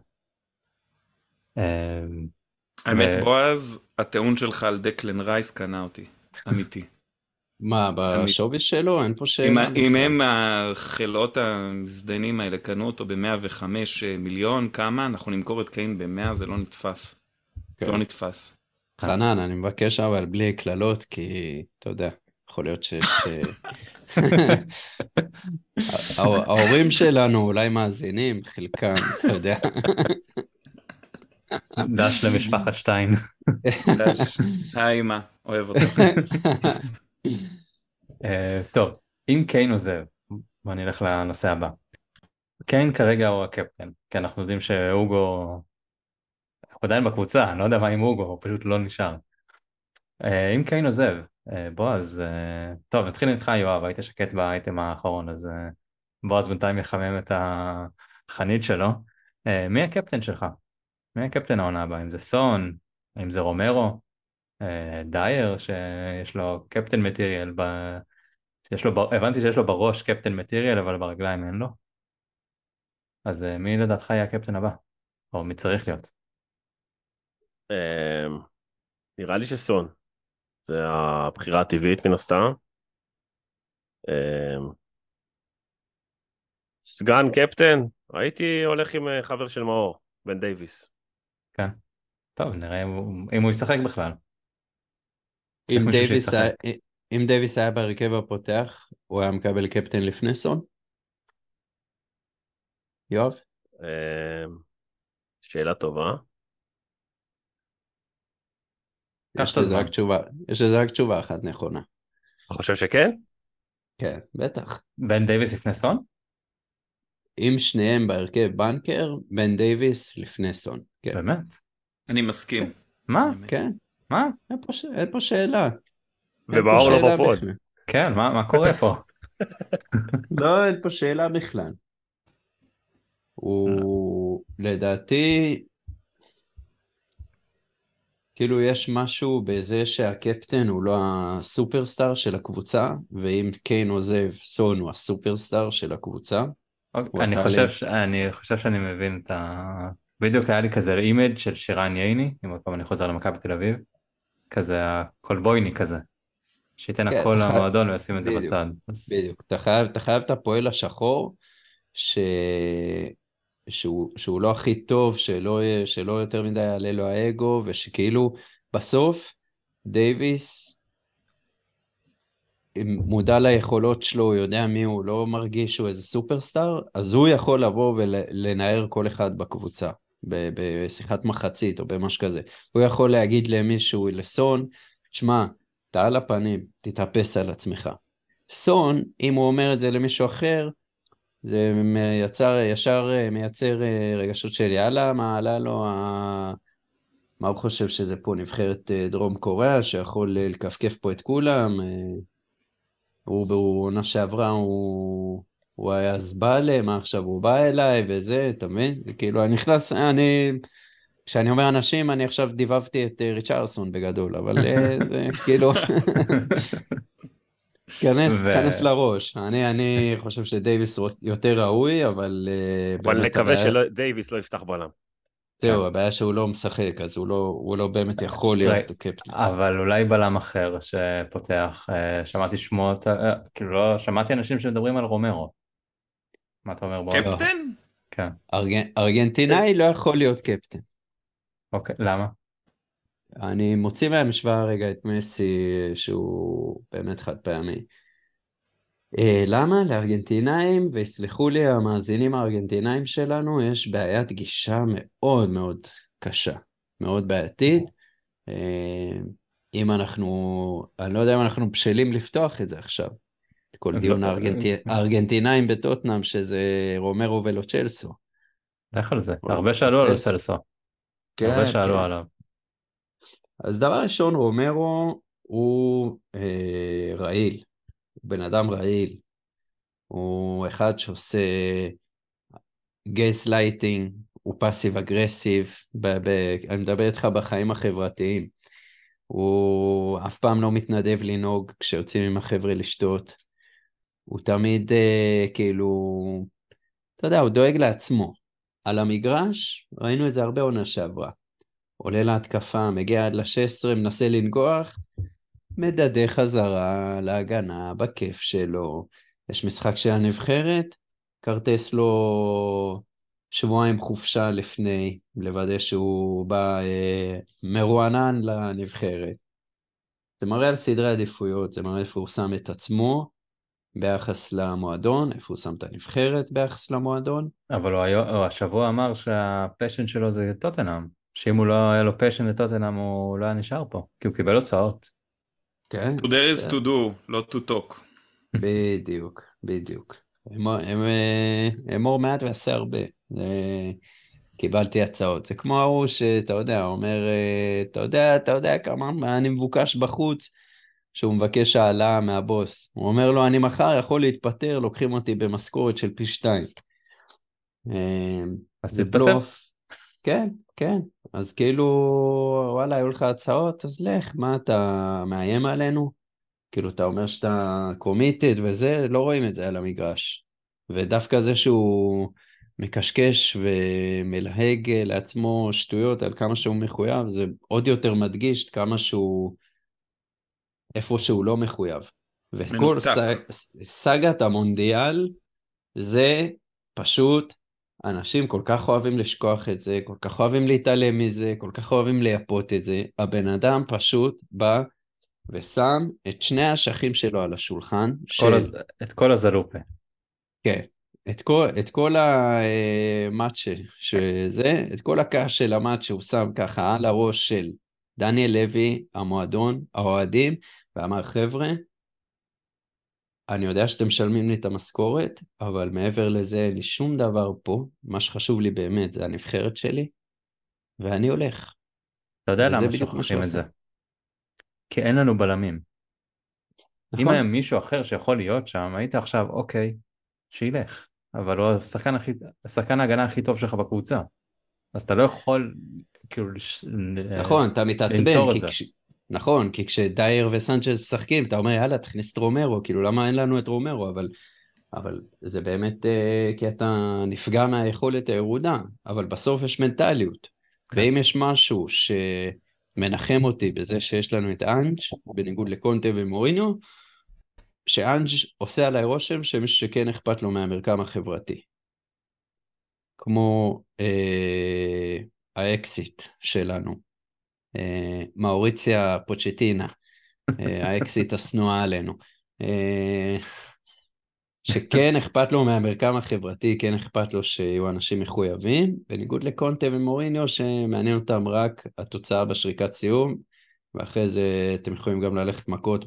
האמת בועז, הטיעון שלך על דקלן רייס קנה אותי, אמיתי. מה, בשווי שלו? אין פה שאלה. אם הם החילות המזדיינים האלה קנו אותו ב105 מיליון, כמה? אנחנו נמכור את קיין ב100, זה לא נתפס. לא נתפס. חנן, אני מבקש אבל בלי כללות, כי אתה יודע, יכול להיות ההורים שלנו אולי מאזינים, חלקם, אתה יודע. דש למשפחת שטיין. דש, היי אמא, אוהב אותך. טוב, אם קיין עוזב, בוא נלך לנושא הבא. קיין כרגע הוא הקפטן, כי אנחנו יודעים שאוגו, אנחנו עדיין בקבוצה, אני לא יודע מה עם אוגו, הוא פשוט לא נשאר. אם קיין עוזב, בועז, טוב, נתחיל איתך יואב, היית שקט באייטם האחרון, אז בועז בינתיים יחמם את החנית שלו. מי הקפטן שלך? מי הקפטן העונה הבאה? אם זה סון, אם זה רומרו, דייר שיש לו קפטן מטריאל, הבנתי שיש לו בראש קפטן מטריאל אבל ברגליים אין לו, אז מי לדעתך יהיה הקפטן הבא? או מי צריך להיות? נראה לי שסון. זה הבחירה הטבעית מן הסתם. סגן קפטן, הייתי הולך עם חבר של מאור, בן דייביס. כן, טוב נראה אם הוא ישחק בכלל. אם צריך מישהו דייביס שישחק. אם דייביס היה בהרכב הפותח, הוא היה מקבל קפטן לפני סון? יואב? שאלה טובה. קח את הזמן. יש לזה רק תשובה אחת נכונה. אתה חושב שכן? כן, בטח. בן דייביס לפני סון? אם שניהם בהרכב בנקר, בן דייביס לפני סון. כן. באמת? אני מסכים. מה? כן. מה? אין פה שאלה. ומאור לא בפוד. כן, מה קורה פה? לא, אין פה שאלה בכלל. הוא, לדעתי, כאילו יש משהו בזה שהקפטן הוא לא הסופרסטאר של הקבוצה, ואם קיין עוזב, סון הוא הסופרסטאר של הקבוצה. אני חושב שאני מבין את בדיוק היה לי כזה אימג' של שירן ייני, אם עוד פעם אני חוזר למכבי תל אביב, כזה הקולבויני כזה, שייתן הכל למועדון וישים את זה בצד. בדיוק, אתה חייב את הפועל השחור, שהוא לא הכי טוב, שלא יותר מדי יעלה לו האגו, ושכאילו בסוף דייביס מודע ליכולות שלו, הוא יודע מי הוא, לא מרגיש שהוא איזה סופרסטאר, אז הוא יכול לבוא ולנער כל אחד בקבוצה, בשיחת מחצית או במשהו כזה. הוא יכול להגיד למישהו, לסון, תשמע, אתה על הפנים, תתאפס על עצמך. סון, אם הוא אומר את זה למישהו אחר, זה ישר מייצר רגשות של יאללה, מה עלה לו, מה הוא חושב שזה פה נבחרת דרום קוריאה, שיכול לקפקף פה את כולם, הוא בעונה שעברה, הוא היה זבאלה, מה עכשיו הוא בא אליי וזה, אתה מבין? זה כאילו, אני נכנס, כשאני אומר אנשים, אני עכשיו דיבבתי את ריצ'רסון בגדול, אבל זה כאילו, כנס לראש. אני חושב שדייביס יותר ראוי, אבל נקווה שדייביס לא יפתח בלם. זהו, הבעיה שהוא לא משחק, אז הוא לא באמת יכול להיות קפטן. אבל אולי בלם אחר שפותח, שמעתי שמות, כאילו לא, שמעתי אנשים שמדברים על רומרו. מה אתה אומר בועז? קפטן? כן. ארגנטינאי לא יכול להיות קפטן. אוקיי, למה? אני מוציא מהמשוואה רגע את מסי, שהוא באמת חד פעמי. למה? לארגנטינאים, ויסלחו לי המאזינים הארגנטינאים שלנו, יש בעיית גישה מאוד מאוד קשה, מאוד בעייתית. אני לא יודע אם אנחנו בשלים לפתוח את זה עכשיו. כל דיון הארגנטינאים בטוטנאם, שזה רומרו ולו צ'לסו. לך על זה, הרבה שאלו על סלסו. הרבה שאלו עליו. אז דבר ראשון, רומרו הוא רעיל. הוא בן אדם רעיל, הוא אחד שעושה גייס לייטינג, הוא פאסיב אגרסיב, אני מדבר איתך בחיים החברתיים, הוא אף פעם לא מתנדב לנהוג כשיוצאים עם החבר'ה לשתות, הוא תמיד כאילו, אתה יודע, הוא דואג לעצמו, על המגרש, ראינו את זה הרבה עונה שעברה, עולה להתקפה, מגיע עד ל-16, מנסה לנגוח, מדדה חזרה להגנה בכיף שלו, יש משחק של הנבחרת, קרטס לו שבועיים חופשה לפני, לוודא שהוא בא מרוענן לנבחרת. זה מראה על סדרי עדיפויות, זה מראה איפה הוא שם את עצמו ביחס למועדון, איפה הוא שם את הנבחרת ביחס למועדון. אבל הוא השבוע אמר שהפשן שלו זה טוטנהאם, שאם הוא לא היה לו פשן לטוטנהאם הוא לא היה נשאר פה, כי הוא קיבל הוצאות. כן, To there is to do, לא to talk. בדיוק, בדיוק. אמור מעט ועשה הרבה. קיבלתי הצעות. זה כמו ההוא שאתה יודע, אומר, אתה יודע כמה אני מבוקש בחוץ, שהוא מבקש העלאה מהבוס. הוא אומר לו, אני מחר יכול להתפטר, לוקחים אותי במשכורת של פי 2. אז זה תתפטר. בלוף. כן, כן. אז כאילו, וואלה, היו לך הצעות, אז לך, מה אתה מאיים עלינו? כאילו, אתה אומר שאתה קומיטד וזה, לא רואים את זה על המגרש. ודווקא זה שהוא מקשקש ומלהג לעצמו שטויות על כמה שהוא מחויב, זה עוד יותר מדגיש כמה שהוא, איפה שהוא לא מחויב. ואת כל מנותק. סאגת המונדיאל, זה פשוט, אנשים כל כך אוהבים לשכוח את זה, כל כך אוהבים להתעלם מזה, כל כך אוהבים לייפות את זה. הבן אדם פשוט בא ושם את שני האשכים שלו על השולחן, את כל הזלופה. כן, את כל המאצ'ה, שזה, את כל הקש של המאצ'ה שהוא שם ככה על הראש של דניאל לוי, המועדון, האוהדים, ואמר, חבר'ה, אני יודע שאתם משלמים לי את המשכורת, אבל מעבר לזה אין לי שום דבר פה, מה שחשוב לי באמת זה הנבחרת שלי, ואני הולך. אתה יודע וזה למה בדיוק מה שהוא שוכחים את עשה. זה? כי אין לנו בלמים. אם היה נכון? מישהו אחר שיכול להיות שם, היית עכשיו, אוקיי, שילך. אבל הוא השחקן ההגנה הכי טוב שלך בקבוצה. אז אתה לא יכול, כאילו, נכון, אתה מתעצבן, לנטור את זה. נכון, כי כשדייר וסנצ'ז משחקים, אתה אומר, יאללה, תכניס את רומרו, כאילו, למה אין לנו את רומרו? אבל זה באמת כי אתה נפגע מהיכולת הירודה, אבל בסוף יש מנטליות. כן. ואם יש משהו שמנחם אותי בזה שיש לנו את אנג', בניגוד לקונטה ומוריניו, שאנג' עושה עליי רושם שמישהו שכן אכפת לו מהמרקם החברתי. כמו האקסיט שלנו, מאוריציה פוצ'טינה, האקסיט השנואה עלינו. שכן אכפת לו מהמרקם החברתי, כן אכפת לו שיהיו אנשים מחויבים, בניגוד לקונטה ומוריניו שמעניין אותם רק התוצאה בשריקת סיום, ואחרי זה אתם יכולים גם ללכת מכות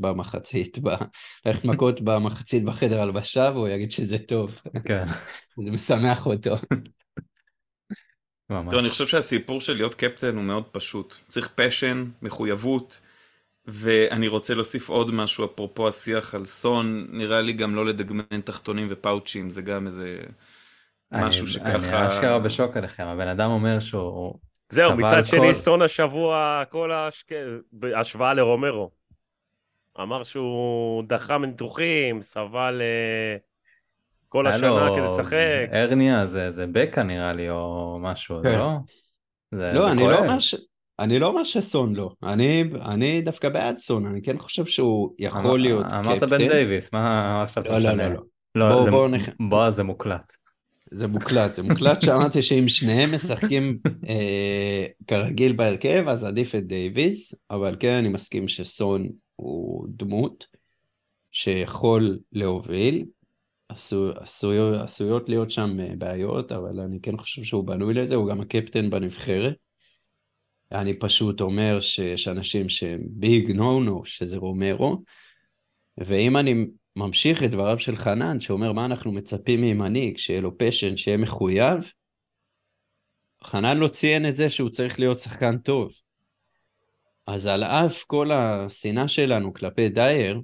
במחצית בחדר הלבשה, והוא יגיד שזה טוב. כן, זה משמח אותו. טוב, אני ממש. חושב שהסיפור של להיות קפטן הוא מאוד פשוט. צריך פשן, מחויבות, ואני רוצה להוסיף עוד משהו, אפרופו השיח על סון, נראה לי גם לא לדגמן תחתונים ופאוצ'ים, זה גם איזה משהו אני שככה... אשכרה בשוק עליכם, הבן אדם אומר שהוא זהו, סבל מצד שני, סון השבוע, השוואה לרומרו. אמר שהוא דחה מניתוחים, סבל כל היה השנה לו כדי לשחק. הרניה, זה בקע נראה לי, או משהו, זה כן. לא? לא, זה כואב. אני לא אומר שסון לא. אני דווקא בעד סון, אני כן חושב שהוא יכול להיות אמרת בן קפטן. דייוויס, מה עכשיו אתה לא, לא, משנה? לא, לא. לא, בוא, זה מוקלט. זה מוקלט שאמרתי שאם שניהם משחקים כרגיל בהרכב, אז עדיף את דייוויס, אבל כן אני מסכים שסון הוא דמות שיכול להוביל, עשויות להיות שם בעיות, אבל אני כן חושב שהוא בנוי לזה, הוא גם הקפטן בנבחרת. אני פשוט אומר שיש אנשים שהם ביג נו נו, שזה רומרו, ואם אני ממשיך את דבריו של חנן, שאומר מה אנחנו מצפים ממנהיג, שיהיה לו פשן, שיהיה מחויב, חנן לא ציין את זה שהוא צריך להיות שחקן טוב. אז על אף כל השנאה שלנו כלפי דייר,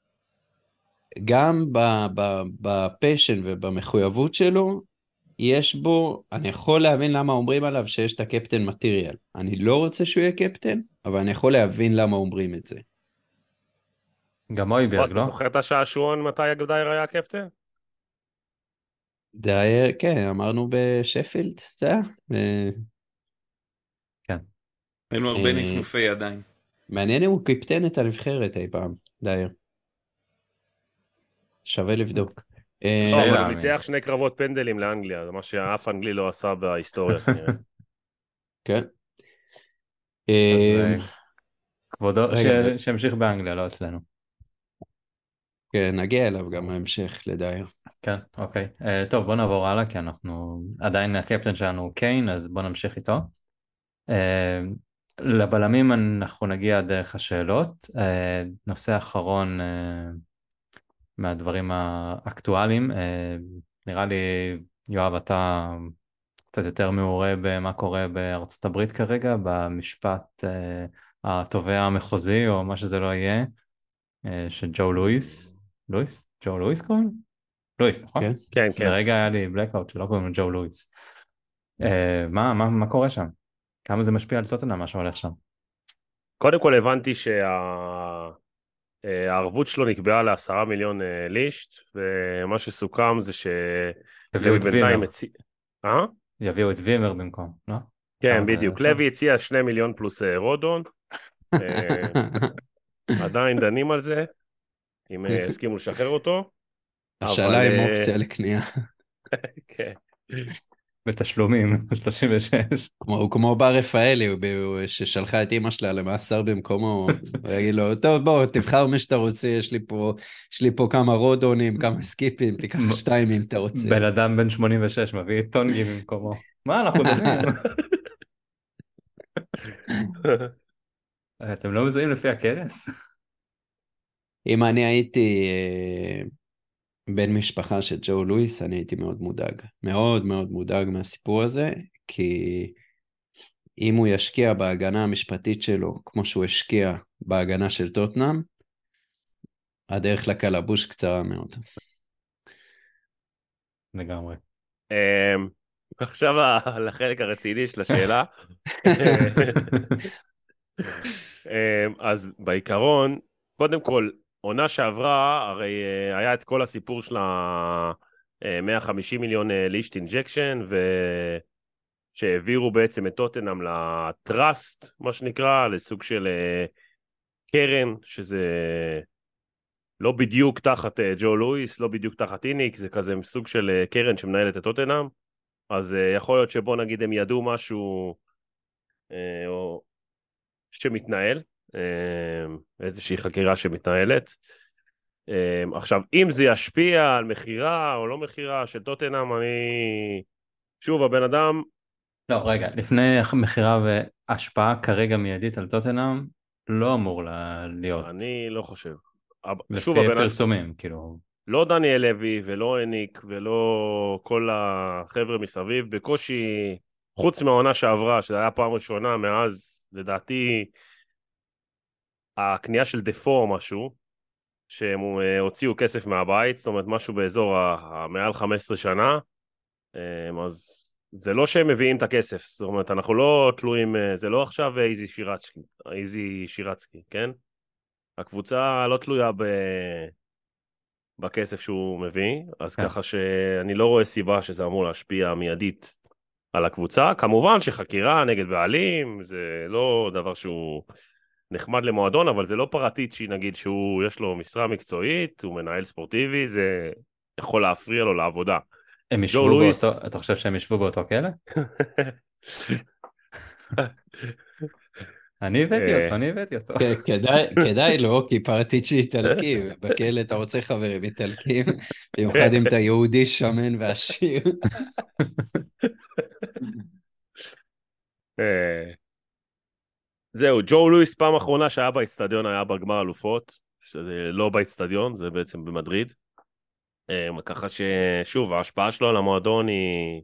גם בפשן ובמחויבות שלו, יש בו, אני יכול להבין למה אומרים עליו שיש את הקפטן מטריאל. אני לא רוצה שהוא יהיה קפטן, אבל אני יכול להבין למה אומרים את זה. גם אויברג, אתה לא? זוכר את השעשועון מתי אגבדייר היה קפטן? דייר, כן, אמרנו בשפילד, זה היה? כן. היינו הרבה נפנופי ידיים. מעניין אם הוא קיפטן את הנבחרת אי פעם, דייר. שווה לבדוק. לא, אבל הוא ניצח 2 קרבות פנדלים לאנגליה, זה מה שאף אנגלי לא עשה בהיסטוריה כנראה. כן. אז כבודו, רגע, שימשיך באנגליה, לא אצלנו. כן, נגיע אליו גם בהמשך לדייר. כן, אוקיי. טוב, בוא נעבור הלאה, כי אנחנו עדיין הקפטן שלנו הוא קיין, אז בוא נמשיך איתו. לבלמים אנחנו נגיע דרך השאלות. נושא אחרון מהדברים האקטואליים, נראה לי, יואב, אתה קצת יותר מעורה במה קורה בארצות הברית כרגע, במשפט התובע המחוזי, או מה שזה לא יהיה, של ג'ו לואיס. לואיס? ג'ו לואיס קוראים? לואיס, נכון? כן. כן, כן. לרגע היה לי בלקאוט שלא קוראים לו ג'ו לואיס. מה קורה שם? כמה זה משפיע על טוטנהאם, מה שהולך שם? קודם כל הבנתי שהערבות שלו נקבעה ל10 מיליון לישט, ומה שסוכם זה יביאו שלוי את בינתיים וימר. הציע... אה? יביאו את וימר במקום, לא? כן, כמה זה בדיוק. עשה? לוי הציע 2 מיליון פלוס רודון. עדיין דנים על זה, אם הסכימו לשחרר אותו. השאלה אבל... עם אופציה לקנייה. כן. בתשלומים, 36. כמו בר רפאלי, ששלחה את אמא שלה למאסר במקומו, ויגיד לו, טוב, בוא, תבחר מי שאתה רוצה, יש לי פה כמה רודונים, כמה סקיפים, תיקח 2 אם אתה רוצה. בן אדם בן 86 מביא את טונגי במקומו. מה, אנחנו דומים? אתם לא מזהים לפי הכרס? אם אני הייתי בן משפחה של ג'ו לואיס, אני הייתי מאוד מודאג. מאוד מאוד מודאג מהסיפור הזה, כי אם הוא ישקיע בהגנה המשפטית שלו, כמו שהוא השקיע בהגנה של טוטנהאם, הדרך לקלבוש קצרה מאוד. לגמרי. עכשיו לחלק הרציני של השאלה. אז בעיקרון, קודם כל, עונה שעברה, הרי היה את כל הסיפור של ה-150 מיליון לישט אינג'קשן, שהעבירו בעצם את טוטנהאם לטראסט, מה שנקרא, לסוג של קרן, שזה לא בדיוק תחת ג'ו לואיס, לא בדיוק תחת איניק, זה כזה סוג של קרן שמנהלת את טוטנהאם, אז יכול להיות שבוא נגיד הם ידעו משהו או שמתנהל, איזושהי חקירה שמתנהלת. עכשיו, אם זה ישפיע על מחירה או לא מחירה של טוטנהאם, שוב, הבן אדם... לא, רגע, לפני מחירה והשפעה כרגע מיידית על טוטנהאם, לא אמור להיות. אני לא חושב. לפי פרסומים, כאילו. לא דניאל לוי ולא אניק ולא כל החבר'ה מסביב, בקושי, חוץ מהעונה שעברה, שזה היה פעם ראשונה מאז, לדעתי, הקנייה של דפו או משהו, שהם הוציאו כסף מהבית, זאת אומרת משהו באזור מעל 15 שנה, אז זה לא שהם מביאים את הכסף, זאת אומרת אנחנו לא תלויים, זה לא עכשיו איזי שירצקי, כן? הקבוצה לא תלויה בכסף שהוא מביא, אז ככה שאני לא רואה סיבה שזה אמור להשפיע מיידית על הקבוצה. כמובן שחקירה נגד בעלים זה לא דבר שהוא נחמד למועדון, אבל זה לא פרטיצ'י נגיד שהוא יש לו משרה מקצועית, הוא מנהל ספורטיבי, זה יכול להפריע לו לעבודה. הם ישבו באותו, אתה חושב שהם ישבו באותו כלא? אני הבאתי אותו. כדאי לו, כי פרטיצ'י איטלקי, בכלא אתה רוצה חברים איטלקים, במיוחד אם אתה יהודי שמן ועשיר. זהו, ג'ו לואיס פעם אחרונה שהיה באצטדיון היה בגמר אלופות, שזה לא באצטדיון, זה בעצם במדריד. ככה ששוב, ההשפעה שלו על המועדון היא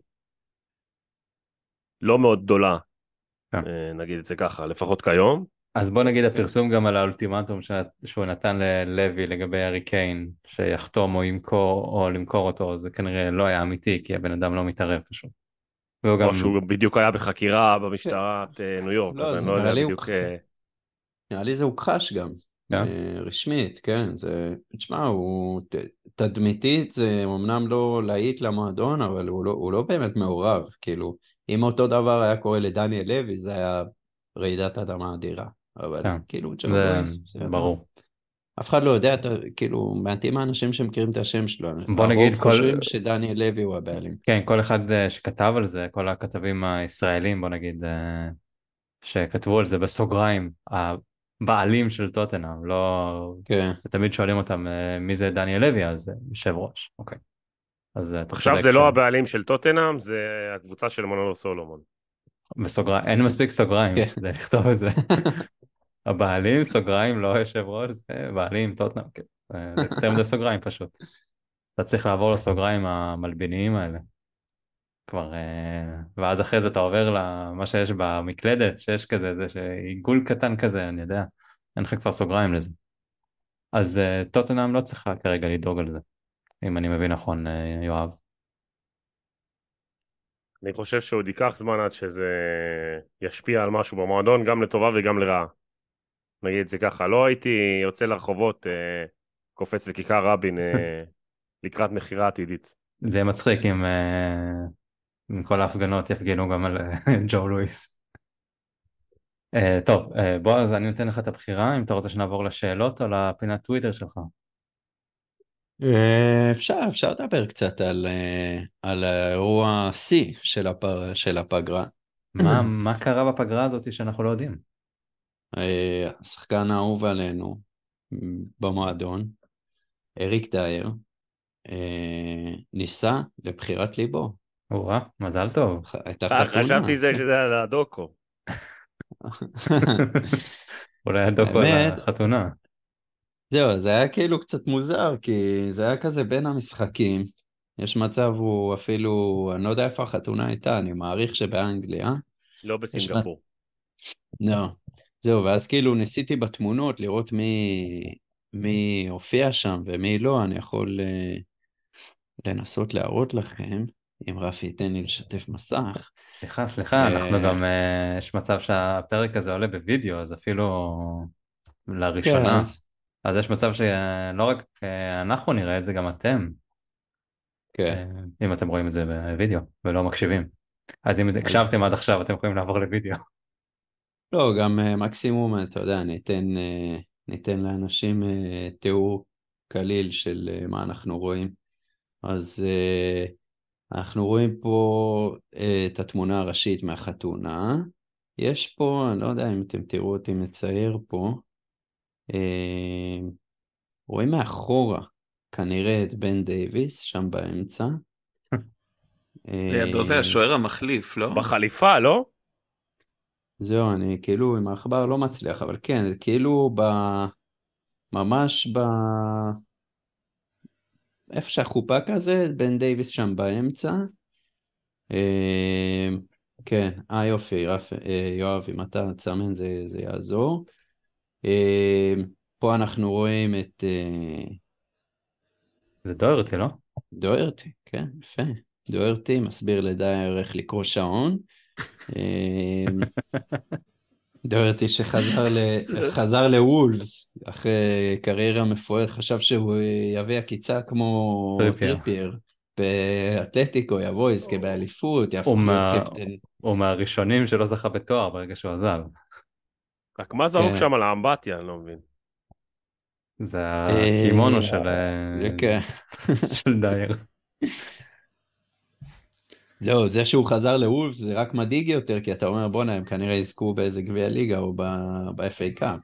לא מאוד גדולה, נגיד את זה ככה, לפחות כיום. אז בוא נגיד הפרסום גם על האולטימטום שהוא נתן ללוי לגבי הארי קיין, שיחתום או ימכור או למכור אותו, זה כנראה לא היה אמיתי, כי הבן אדם לא מתערב פשוט. או שהוא בדיוק היה בחקירה במשטרת ניו יורק, אז אני לא יודע בדיוק... נראה לי זה הוכחש גם, רשמית, כן, זה, תשמע, הוא תדמיתית, זה אמנם לא להיט למועדון, אבל הוא לא באמת מעורב, כאילו, אם אותו דבר היה קורה לדניאל לוי, זה היה רעידת אדמה אדירה, אבל כאילו, זה ברור. אף אחד לא יודע, כאילו, מעטים האנשים שמכירים את השם שלו, בוא נגיד חושבים שדניאל לוי הוא הבעלים. כן, כל אחד שכתב על זה, כל הכתבים הישראלים, בוא נגיד, שכתבו על זה בסוגריים, הבעלים של טוטנהאם, לא... תמיד שואלים אותם מי זה דניאל לוי, אז יושב ראש, אוקיי. עכשיו זה לא הבעלים של טוטנהאם, זה הקבוצה של מנור סולומון. בסוגריים, אין מספיק סוגריים כן. כדי לכתוב את זה. הבעלים, סוגריים, לא יושב ראש, זה בעלים, טוטנאם, כן. זה יותר מדי סוגריים פשוט. אתה צריך לעבור לסוגריים המלבניים האלה. כבר, ואז אחרי זה אתה עובר למה שיש במקלדת, שיש כזה, זה שעיגול קטן כזה, אני יודע, אין לך כבר סוגריים לזה. אז טוטנאם לא צריכה כרגע לדאוג על זה, אם אני מבין נכון, יואב. אני חושב שעוד ייקח זמן עד שזה ישפיע על משהו במועדון, גם לטובה וגם לרעה. נגיד את זה ככה, לא הייתי יוצא לרחובות, קופץ לכיכר רבין לקראת מכירה עתידית. זה יהיה מצחיק אם כל ההפגנות יפגינו גם על ג'ו לואיס. טוב, בועז, אני נותן לך את הבחירה, אם אתה רוצה שנעבור לשאלות או לפינת טוויטר שלך. אפשר לדבר קצת על האירוע C של הפגרה. מה קרה בפגרה הזאת שאנחנו לא יודעים? השחקן האהוב עלינו במועדון, אריק דייר, ניסה לבחירת ליבו. וואה, מזל טוב. הייתה חתונה. חשבתי זה על הדוקו. אולי הדוקו על האמת, החתונה. זהו, זה היה כאילו קצת מוזר, כי זה היה כזה בין המשחקים. יש מצב הוא אפילו, אני לא יודע איפה החתונה הייתה, אני מעריך שבאנגליה. לא בסינגפור. לא. זהו, ואז כאילו ניסיתי בתמונות לראות מי הופיע שם ומי לא, אני יכול לנסות להראות לכם, אם רפי ייתן לי לשתף מסך. סליחה, אנחנו גם, יש מצב שהפרק הזה עולה בווידאו, אז אפילו כן, לראשונה. אז יש מצב שלא רק אנחנו נראה את זה, גם אתם, כן. אם אתם רואים את זה בווידאו ולא מקשיבים. אז אם הקשבתם עד עכשיו, אתם יכולים לעבור לוידאו. לא, גם מקסימום, אתה יודע, ניתן לאנשים תיאור קליל של מה אנחנו רואים. אז אנחנו רואים פה את התמונה הראשית מהחתונה. יש פה, אני לא יודע אם אתם תראו אותי מצייר פה, רואים מאחורה כנראה את בן דייביס, שם באמצע. לידו זה השוער המחליף, לא? בחליפה, לא? זהו, אני כאילו עם העכבר לא מצליח, אבל כן, זה כאילו ממש איפה שהחופה כזה, בן דייביס שם באמצע. כן, יופי, יואב, אם אתה צמן זה יעזור. פה אנחנו רואים את זה דוירטי, לא? דוירטי, כן, יפה. דוירטי מסביר לדייר איך לקרוא שעון. דוירטי שחזר לוולפס אחרי קריירה מפוארת, חשב שהוא יביא עקיצה כמו טריפייר באתלטיקו, יבוא, יזכה באליפות, יהפוך להיות קפטן. הוא מהראשונים שלא זכה בתואר ברגע שהוא עזב. רק מה זרוק שם על האמבטיה, אני לא מבין. זה הקימונו של דייר. זהו, זה שהוא חזר לוולפס זה רק מדאיג יותר, כי אתה אומר בונה, הם כנראה יזכו באיזה גביע ליגה או ב-FA קאפ.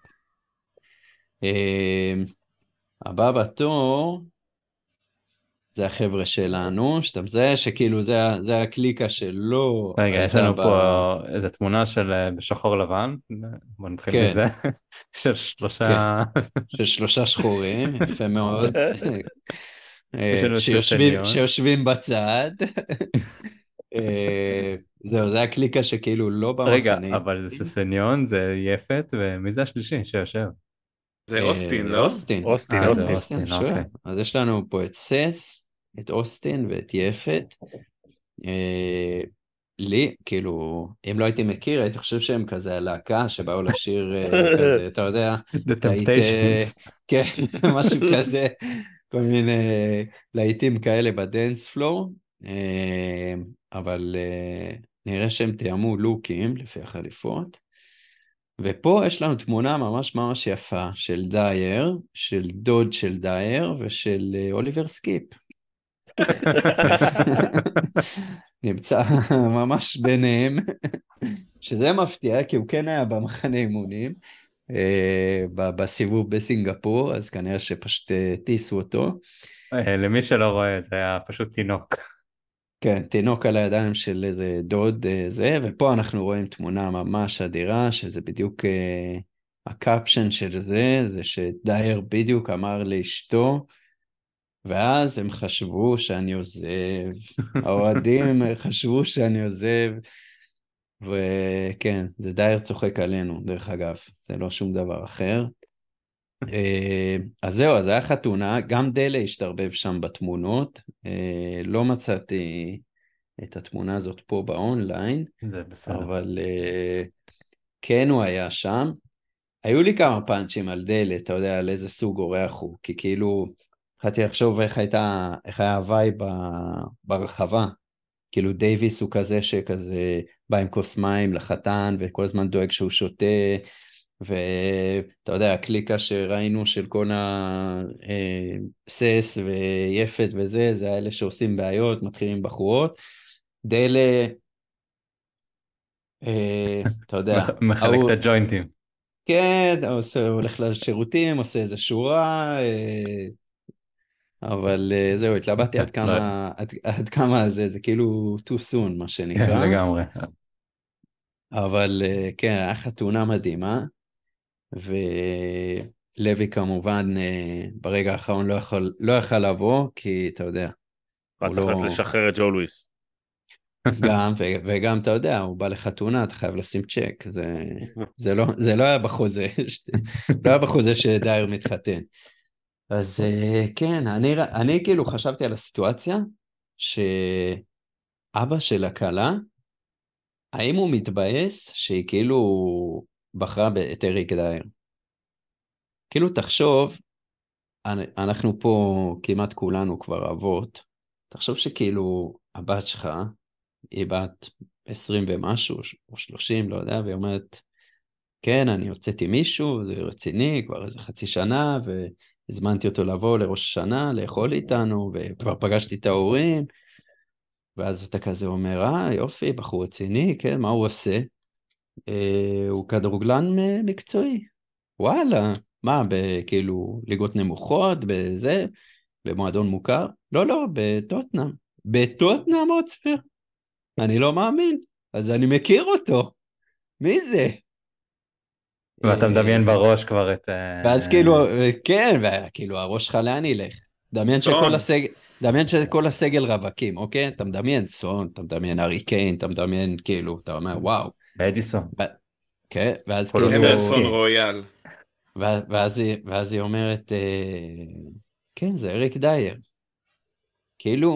הבא בתור זה החבר'ה שלנו, שאתה מזהה שכאילו זה הקליקה שלו. רגע, יש לנו פה איזו תמונה של בשחור לבן, בוא נתחיל מזה, של שלושה... של שלושה שחורים, יפה מאוד. שיושבים בצד. זהו, זה הקליקה שכאילו לא במחנה. רגע, אבל זה ססניון, זה יפת, ומי זה השלישי שיושב? זה אוסטין, לא? אוסטין. אוקיי. אז יש לנו פה את סס, את אוסטין ואת יפת. לי, כאילו, אם לא הייתי מכיר, הייתי חושב שהם כזה הלהקה שבאו לשיר כזה, אתה יודע, The Temptations. כן, משהו כזה, כל מיני להיטים כאלה בדנס פלור, אבל נראה שהם תיאמו לוקים לפי החליפות. ופה יש לנו תמונה ממש ממש יפה של דייר, של דוד של דייר ושל אוליבר סקיפ. נמצא ממש ביניהם, שזה מפתיע, כי הוא כן היה במחנה אימונים, בסיבוב בסינגפור, אז כנראה שפשוט טיסו אותו. למי שלא רואה, זה היה פשוט תינוק. כן, תינוק על הידיים של איזה דוד זה, ופה אנחנו רואים תמונה ממש אדירה, שזה בדיוק הקפשן של זה שדייר בדיוק אמר לאשתו, ואז הם חשבו שאני עוזב, האוהדים חשבו שאני עוזב, וכן, זה דייר צוחק עלינו, דרך אגב, זה לא שום דבר אחר. אז זהו, אז היה חתונה, גם דלה השתרבב שם בתמונות, לא מצאתי את התמונה הזאת פה באונליין, זה בסדר. אבל כן הוא היה שם. היו לי כמה פאנצ'ים על דלה, אתה יודע, על איזה סוג אורח הוא, כי כאילו, התחלתי לחשוב איך היה הוואי ברחבה, כאילו דייביס הוא כזה שכזה בא עם כוס מים לחתן, וכל הזמן דואג שהוא שותה, ואתה יודע, הקליקה שראינו של כל הסס ויפת וזה, זה האלה שעושים בעיות, מתחילים בחורות. דלה, אתה יודע, מחלק את הג'וינטים. כן, הוא הולך לשירותים, עושה איזה שורה, אבל זהו, התלבטתי עד כמה זה כאילו too soon, מה שנקרא. לגמרי. אבל כן, היה חתונה מדהימה, ולוי כמובן ברגע האחרון לא יכול לבוא, כי אתה יודע, אתה צריך לשחרר את ג'ו לואיס. גם, וגם אתה יודע, הוא בא לחתונה, אתה חייב לשים צ'ק, זה לא היה בחוזה, לא היה בחוזה שדייר מתחתן. אז כן, אני כאילו חשבתי על הסיטואציה, שאבא של הכלה, האם הוא מתבאס שהיא כאילו בחרה את אריק דייר? כאילו תחשוב, אנחנו פה כמעט כולנו כבר אבות, תחשוב שכאילו הבת שלך, היא בת 20 ומשהו, או 30, לא יודע, והיא אומרת, כן, אני הוצאתי מישהו, זה רציני, כבר איזה חצי שנה, והזמנתי אותו לבוא לראש השנה, לאכול איתנו, וכבר פגשתי את ההורים, ואז אתה כזה אומר, יופי, בחור רציני, כן, מה הוא עושה? הוא כדורגלן מקצועי. וואלה, מה, כאילו ליגות נמוכות, בזה, במועדון מוכר? לא, לא, בטוטנאם. בטוטנאם הוטספר? אני לא מאמין. אז אני מכיר אותו. מי זה? ואתה מדמיין בראש כבר את... ואז כאילו, כן, כאילו הראש שלך לאן ילך? דמיין שכל הסגל רווקים, אוקיי? אתה מדמיין סון, אתה מדמיין ארי קיין, אתה מדמיין כאילו, אתה אומר וואו. באדיסון. כן, ואז כאילו... אמרסון רויאל. ואז היא אומרת, כן, זה אריק דייר. כאילו,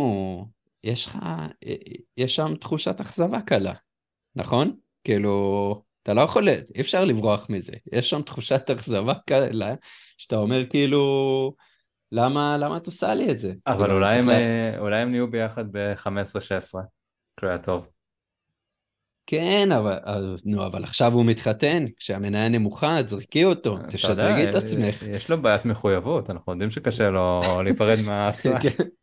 יש שם תחושת אכזבה קלה, נכון? כאילו, אתה לא יכול, אי אפשר לברוח מזה. יש שם תחושת אכזבה קלה, שאתה אומר כאילו, למה את עושה לי את זה? אבל כאילו, אולי הם נהיו ביחד ב-15-16, כשהוא היה טוב. כן, אבל עכשיו הוא מתחתן, כשהמניה נמוכה, תזרקי אותו, תשדרגי את עצמך. יש לו בעיית מחויבות, אנחנו יודעים שקשה לו להיפרד מהאסלה.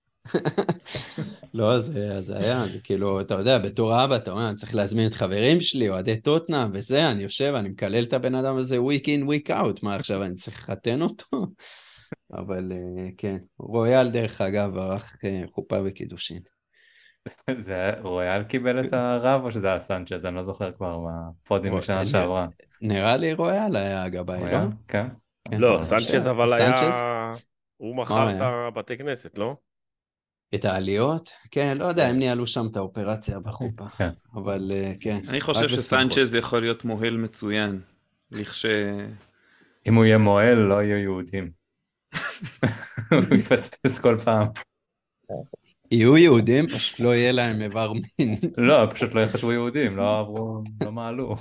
לא, זה היה, זה כאילו, אתה יודע, בתור אבא, אתה אומר, אני צריך להזמין את חברים שלי, אוהדי טוטנהאם, וזה, אני יושב, אני מקלל את הבן אדם הזה week in, week out, מה עכשיו, אני צריך לחתן אותו? אבל כן, רויאל דרך אגב, ערך חופה וקידושין. זה רויאל קיבל את הרב, או שזה היה סנצ'ז? אני לא זוכר כבר מהפודים בשנה שעברה. נראה לי רויאל היה הגבאי, לא? כן. לא, סנצ'ז אבל היה... הוא מכר את הבתי כנסת, לא? את העליות? כן, לא יודע, הם ניהלו שם את האופרציה בחופה, אבל כן. אני חושב שסנצ'ז יכול להיות מוהל מצוין, אם הוא יהיה מוהל, לא יהיו יהודים. הוא יפספס כל פעם. יהיו יהודים, פשוט לא יהיה להם איבר מין. לא, פשוט לא יחשבו יהודים, לא מעלו.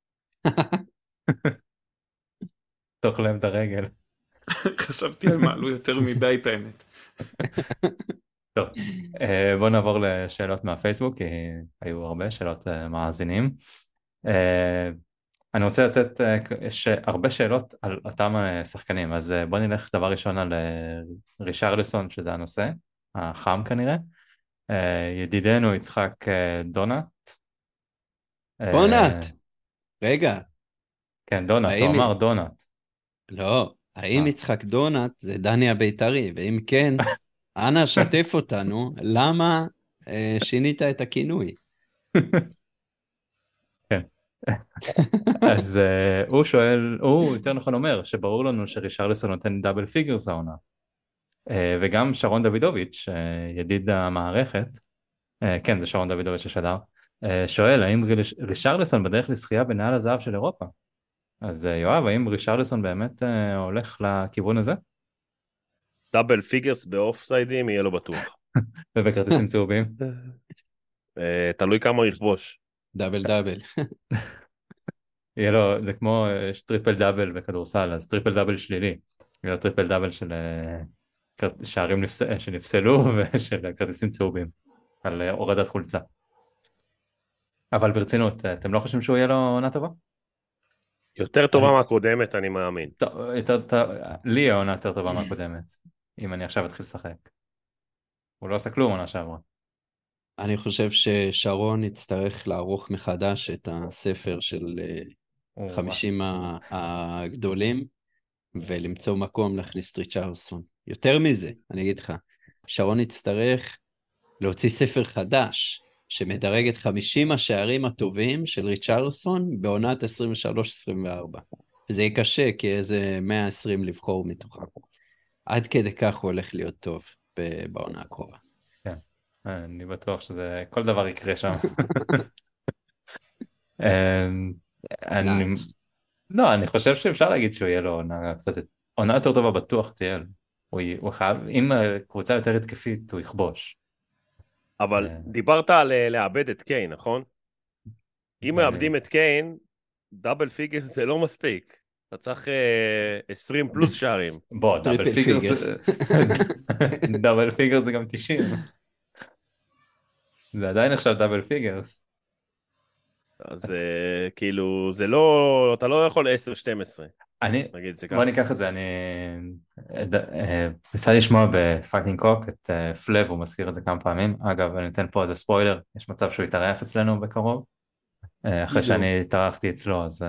תוך להם את הרגל. חשבתי על מעלו יותר מדי את האמת. טוב, בוא נעבור לשאלות מהפייסבוק, כי היו הרבה שאלות מאזינים. אני רוצה לתת, יש הרבה שאלות על אותם שחקנים, אז בוא נלך דבר ראשון על רישרליסון, שזה הנושא, החם כנראה. ידידנו יצחק דונט. דונט? רגע. כן, דונט, הוא אמר דונט. לא, האם יצחק דונט זה דני הבית"רי, ואם כן, אנא שתף אותנו, למה שינית את הכינוי. כן. אז הוא שואל, הוא יותר נכון אומר, שברור לנו שרישרליסון נותן דאבל פיגרס העונה. וגם שרון דוידוביץ', ידיד המערכת, כן, זה שרון דוידוביץ' ששדר, שואל, האם רישרליסון בדרך לזכייה בנעל הזהב של אירופה? אז יואב, האם רישרליסון באמת הולך לכיוון הזה? דאבל פיגרס באוף-סיידים יהיה לו בטוח. ובכרטיסים צהובים? תלוי כמה הוא יכבוש. דאבל דאבל. יהיה לו, זה כמו יש טריפל דאבל בכדורסל, אז טריפל דאבל שלילי. יהיה לו טריפל דאבל של שערים שנפסלו ושל כרטיסים צהובים על הורדת חולצה. אבל ברצינות, אתם לא חושבים שהוא יהיה לו עונה טובה? יותר טובה מהקודמת, אני מאמין. לי העונה יותר טובה מהקודמת, אם אני עכשיו אתחיל לשחק. הוא לא עושה כלום עונה שעברה. אני חושב ששרון יצטרך לערוך מחדש את הספר של 50 הגדולים, ולמצוא מקום להכניס את ריצ'רלסון. יותר מזה, אני אגיד לך, שרון יצטרך להוציא ספר חדש, שמדרג את 50 השערים הטובים של ריצ'רלסון בעונת 23-24. וזה יהיה קשה, כי איזה 120 לבחור מתוכם. עד כדי כך הוא הולך להיות טוב בעונה הקרובה. כן, אני בטוח שזה, כל דבר יקרה שם. לא, אני חושב שאפשר להגיד שהוא יהיה לו עונה קצת, עונה יותר טובה בטוח תהיה לו. הוא חייב, אם קבוצה יותר התקפית הוא יכבוש. אבל דיברת על לאבד את קיין, נכון? אם מאבדים את קיין, דאבל פיגר זה לא מספיק. אתה צריך 20 פלוס שערים. בוא, דאבל פיגר זה גם 90. זה עדיין עכשיו דאבל פיגרס. אז כאילו, זה לא, אתה לא יכול 10-12. בוא ניקח את זה, אני יצא לשמוע בפייטינג קוק את פלב, הוא מזכיר את זה כמה פעמים. אגב, אני אתן פה איזה ספוילר, יש מצב שהוא יתארח אצלנו בקרוב. אחרי שאני התארחתי אצלו, אז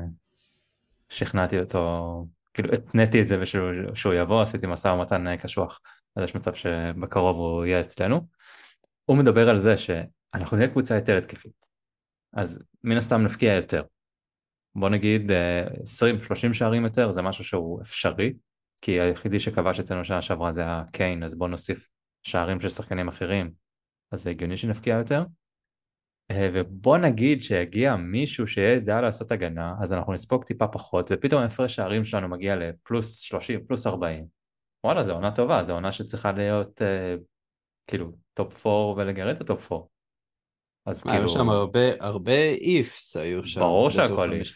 שכנעתי אותו, כאילו התניתי את זה ושהוא יבוא, עשיתי משא ומתן קשוח, אז יש מצב שבקרוב הוא יהיה אצלנו. הוא מדבר על זה שאנחנו נהיה קבוצה יותר התקפית, אז מן הסתם נפקיע יותר. בוא נגיד 20-30 שערים יותר, זה משהו שהוא אפשרי, כי היחידי שכבש אצלנו שעה שעברה זה הקיין, אז בוא נוסיף שערים של שחקנים אחרים, אז זה הגיוני שנפקיע יותר. ובוא נגיד שיגיע מישהו שידע לעשות הגנה, אז אנחנו נספוג טיפה פחות, ופתאום הפרש שערים שלנו מגיע לפלוס 30, פלוס 40. וואלה, זו עונה טובה, זו עונה שצריכה להיות כאילו טופ 4 ולגרד את הטופ 4. אז כאילו... היו שם הרבה איפס, היו שם. ברור שהכל איפס.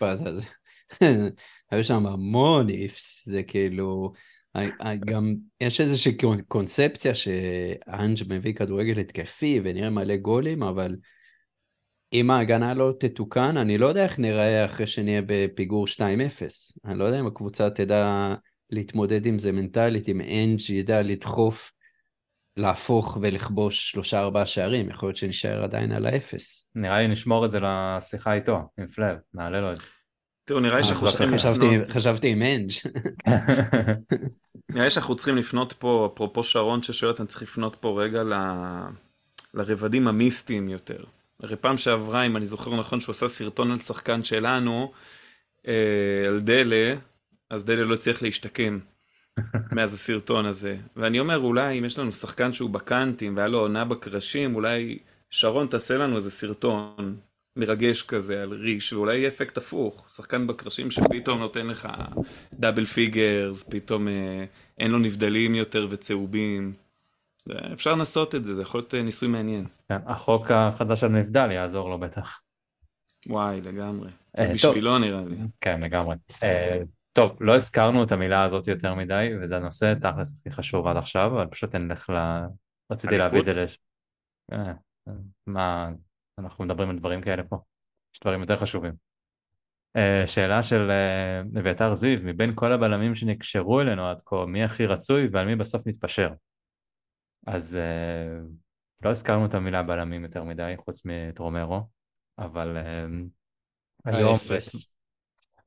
היו שם המון איפס, זה כאילו... גם יש איזושהי קונספציה שאנג' מביא כדורגל התקפי ונראה מלא גולים, אבל אם ההגנה לא תתוקן, אני לא יודע איך נראה אחרי שנהיה בפיגור 2-0. אני לא יודע אם הקבוצה תדע להתמודד עם זה מנטלית, אם אנג' ידע לדחוף, להפוך ולכבוש 3-4 שערים, יכול להיות שנשאר עדיין על האפס. נראה לי נשמור את זה לשיחה איתו, עם פלב, נעלה לו את זה. תראו, נראה לי שאנחנו צריכים לפנות... חשבתי עם אנג'. נראה לי שאנחנו צריכים לפנות פה, אפרופו שרון ששואל, אני צריך לפנות פה רגע לרבדים המיסטיים יותר. הרי פעם שעברה, אם אני זוכר נכון, שהוא עשה סרטון על שחקן שלנו, על דלה, אז דלה לא צריך להשתקם מאז הסרטון הזה. ואני אומר, אולי אם יש לנו שחקן שהוא בקנטים, והיה לו עונה בקרשים, אולי שרון תעשה לנו איזה סרטון מרגש כזה על ריש, ואולי יהיה אפקט הפוך, שחקן בקרשים שפתאום נותן לך דאבל פיגרס, פתאום אין לו נבדלים יותר וצהובים. אפשר לנסות את זה, זה יכול להיות ניסוי מעניין. החוק החדש על נבדל יעזור לו בטח. וואי, לגמרי. בשבילו נראה לי. כן, לגמרי. טוב, לא הזכרנו את המילה הזאת יותר מדי, וזה הנושא תכלס הכי חשוב עד עכשיו, אבל פשוט נלך רציתי להביא את זה מה, אנחנו מדברים על דברים כאלה פה. יש דברים יותר חשובים. שאלה של אביתר זיו, מבין כל הבלמים שנקשרו אלינו עד כה, מי הכי רצוי ועל מי בסוף נתפשר? אז לא הזכרנו את המילה בלמים יותר מדי, חוץ מטרומרו, אבל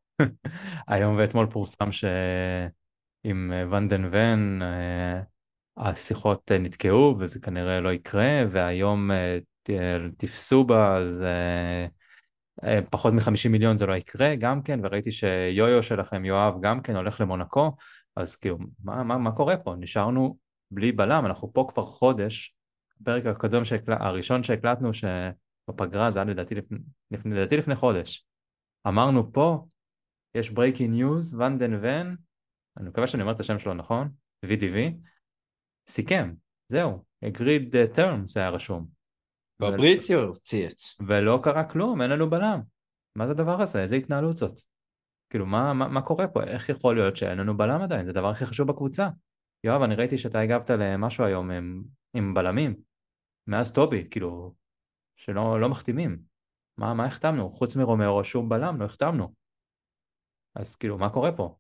היום ואתמול פורסם שעם ונדן ון השיחות נתקעו וזה כנראה לא יקרה, והיום תפסו בה, אז פחות מ-50 מיליון זה לא יקרה גם כן, וראיתי שיו-יו שלכם, יואב, גם כן הולך למונקו, אז כאילו, מה קורה פה? נשארנו בלי בלם, אנחנו פה כבר חודש, הפרק הקודם הראשון שהקלטנו שבפגרה, זה היה לדעתי לפני חודש. אמרנו פה, יש breaking news, ון ון, אני מקווה שאני אומר את השם שלו נכון, VDV, סיכם, זהו, agreed terms זה היה רשום. פבריציו צייץ. ולא קרה כלום, אין לנו בלם. מה זה הדבר הזה? איזה התנהלות זאת? כאילו, מה קורה פה? איך יכול להיות שאין לנו בלם עדיין? זה הדבר הכי חשוב בקבוצה. יואב, אני ראיתי שאתה הגבת למשהו היום עם בלמים. מאז טובי, כאילו, שלא מחתימים. מה החתמנו? חוץ מרומרו, שום בלם, לא החתמנו. אז כאילו, מה קורה פה?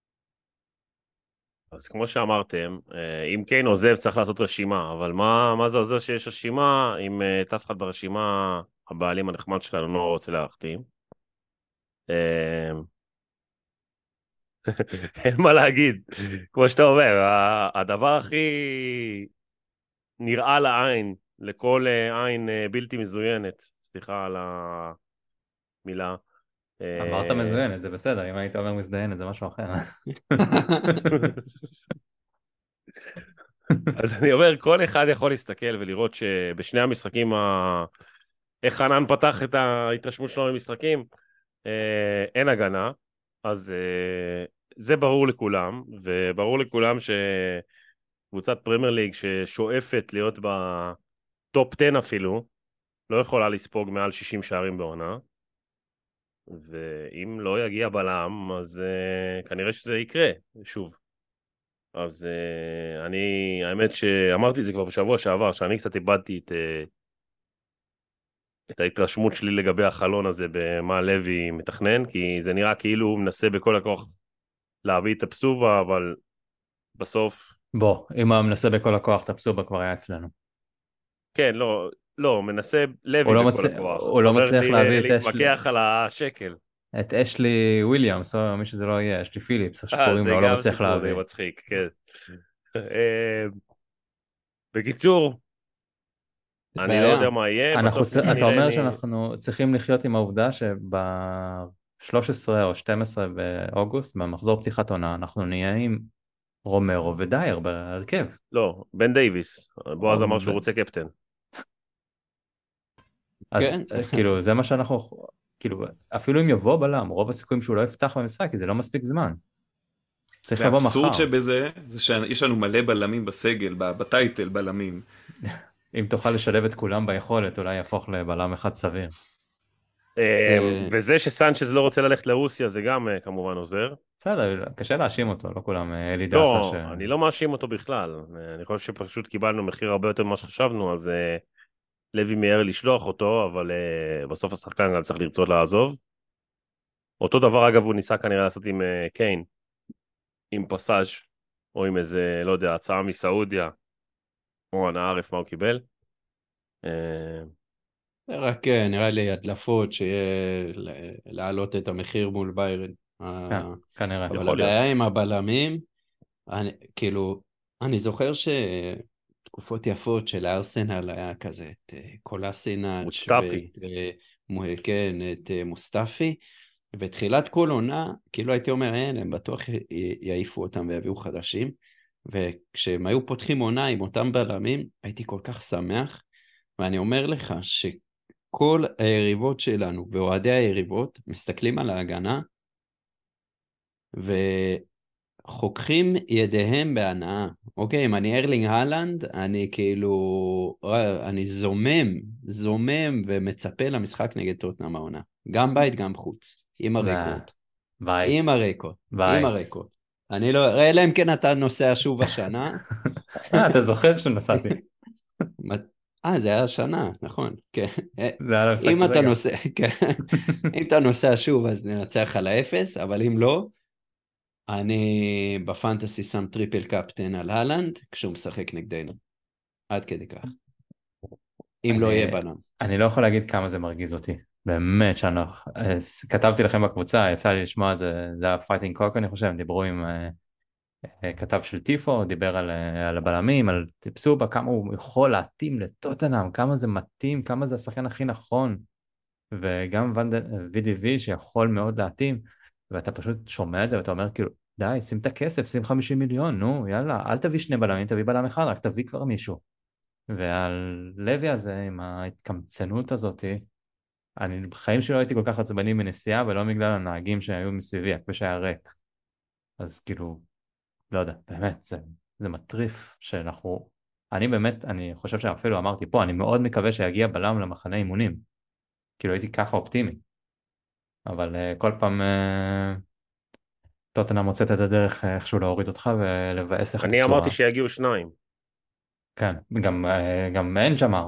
אז כמו שאמרתם, אם קיין עוזב צריך לעשות רשימה, אבל מה זה עוזר שיש רשימה אם את אף אחד ברשימה הבעלים הנחמד שלנו לא רוצה להחתים? אין מה להגיד, כמו שאתה אומר, הדבר הכי נראה לעין, לכל עין בלתי מזוינת, סליחה על המילה. אמרת מזוינת, זה בסדר, אם היית אומר מזדיינת זה משהו אחר. אז אני אומר, כל אחד יכול להסתכל ולראות שבשני המשחקים, איך חנן פתח את ההתרשמות שלו במשחקים, אין הגנה, אז זה ברור לכולם, וברור לכולם שקבוצת פרמייר ליג ששואפת להיות בטופ 10 אפילו, לא יכולה לספוג מעל 60 שערים בעונה, ואם לא יגיע בלם, אז כנראה שזה יקרה, שוב. אז האמת שאמרתי זה כבר בשבוע שעבר, שאני קצת איבדתי את ההתרשמות שלי לגבי החלון הזה במה לוי מתכנן, כי זה נראה כאילו הוא מנסה בכל הכוח להביא את הפסובה, אבל בסוף... בוא, אם הוא מנסה בכל הכוח, את הפסובה כבר היה אצלנו. כן, לא, מנסה לוי בכל הכוח. הוא לא מצליח להביא את להתמקח על השקל. את אשלי וויליאמס, או מי שזה לא יהיה, אשלי פיליפס, איך שקוראים לו, הוא לא מצליח להביא. זה גם סיפור מצחיק, כן. בקיצור, אני לא יודע מה יהיה. אתה אומר שאנחנו צריכים לחיות עם העובדה שב-13 או 12 באוגוסט, במחזור פתיחת עונה, אנחנו נהיה עם רומרו ודייר בהרכב. לא, בן דייביס. בועז אמר שהוא רוצה קפטן. אז כאילו, זה מה שאנחנו... כאילו, אפילו אם יבוא בלם, רוב הסיכויים שהוא לא יפתח במשחק, כי זה לא מספיק זמן. צריך לבוא מחר. והאבסורד שבזה, זה שיש לנו מלא בלמים בסגל, בטייטל בלמים. אם תוכל לשלב את כולם ביכולת, אולי יהפוך לבלם אחד סביר. וזה שסנצ'ז לא רוצה ללכת לרוסיה, זה גם כמובן עוזר. בסדר, קשה להאשים אותו, לא כולם אלי דסה ש... לא, אני לא מאשים אותו בכלל. אני חושב שפשוט קיבלנו מחיר הרבה יותר ממה שחשבנו, אז לוי מיהר לשלוח אותו, אבל בסוף השחקן גם צריך לרצות לעזוב. אותו דבר אגב הוא ניסה כנראה לעשות עם קיין, עם פסאז' או עם איזה, לא יודע, הצעה מסעודיה, או אנא ערף מה הוא קיבל. זה רק נראה לי הדלפות שיהיה להעלות את המחיר מול ביירן. כנראה. אבל הבעיה עם הבלמים, כאילו, אני זוכר שתקופות יפות של הארסנל היה כזה, את קולאסינאץ' מוסטפי. כן, את מוסטפי, בתחילת כל עונה, כאילו הייתי אומר, הם בטוח יעיפו אותם ויביאו חדשים, וכשהם היו פותחים עונה עם אותם בלמים, הייתי כל כך שמח, ואני אומר לך שכל היריבות שלנו ואוהדי היריבות מסתכלים על ההגנה, וחוככים ידיהם בהנאה. אוקיי, אם אני ארלינג הלנד, אני כאילו, אני זומם ומצפה למשחק נגד טוטנהאם העונה. גם בית, גם חוץ. עם הריקות. עם הריקות. אני לא, ראה להם כן אתה נוסע שוב השנה. אתה זוכר שנסעתי. זה היה השנה, נכון. כן. זה היה למשחק הזה גם. אם אתה נוסע שוב אז ננצח על האפס, אבל אם לא, אני בפנטסי שם טריפל קפטן על הלנד, כשהוא משחק נגדנו. עד כדי כך. אם לא יהיה בלם. אני לא יכול להגיד כמה זה מרגיז אותי. באמת שאני לא... כתבתי לכם בקבוצה, יצא לי לשמוע, זה היה פייטינג קוק, אני חושב, דיברו עם כתב של טיפו, דיבר על הבלמים, על טיפסובה, כמה הוא יכול להתאים לטוטנהאם, כמה זה מתאים, כמה זה השחקן הכי נכון, וגם VDV שיכול מאוד להתאים, ואתה פשוט שומע את זה ואתה אומר כאילו, די, שים את הכסף, שים 50 מיליון, נו, יאללה, אל תביא שני בלמים, תביא בלם אחד, רק תביא כבר מישהו. ועל לוי הזה, עם ההתקמצנות הזאת, אני בחיים שלא הייתי כל כך עצבני מנסיעה, ולא בגלל הנהגים שהיו מסביבי, הכביש היה ריק. אז כאילו, לא יודע, באמת, זה מטריף שאנחנו... אני באמת, אני חושב שאפילו אמרתי פה, אני מאוד מקווה שיגיע בלם למחנה אימונים. כאילו הייתי ככה אופטימי. אבל כל פעם טוטנהאם מוצאת את הדרך איכשהו להוריד אותך ולבאס לך את אני אמרתי הצורה. שיגיעו שניים. כן, גם אין ג'מאר.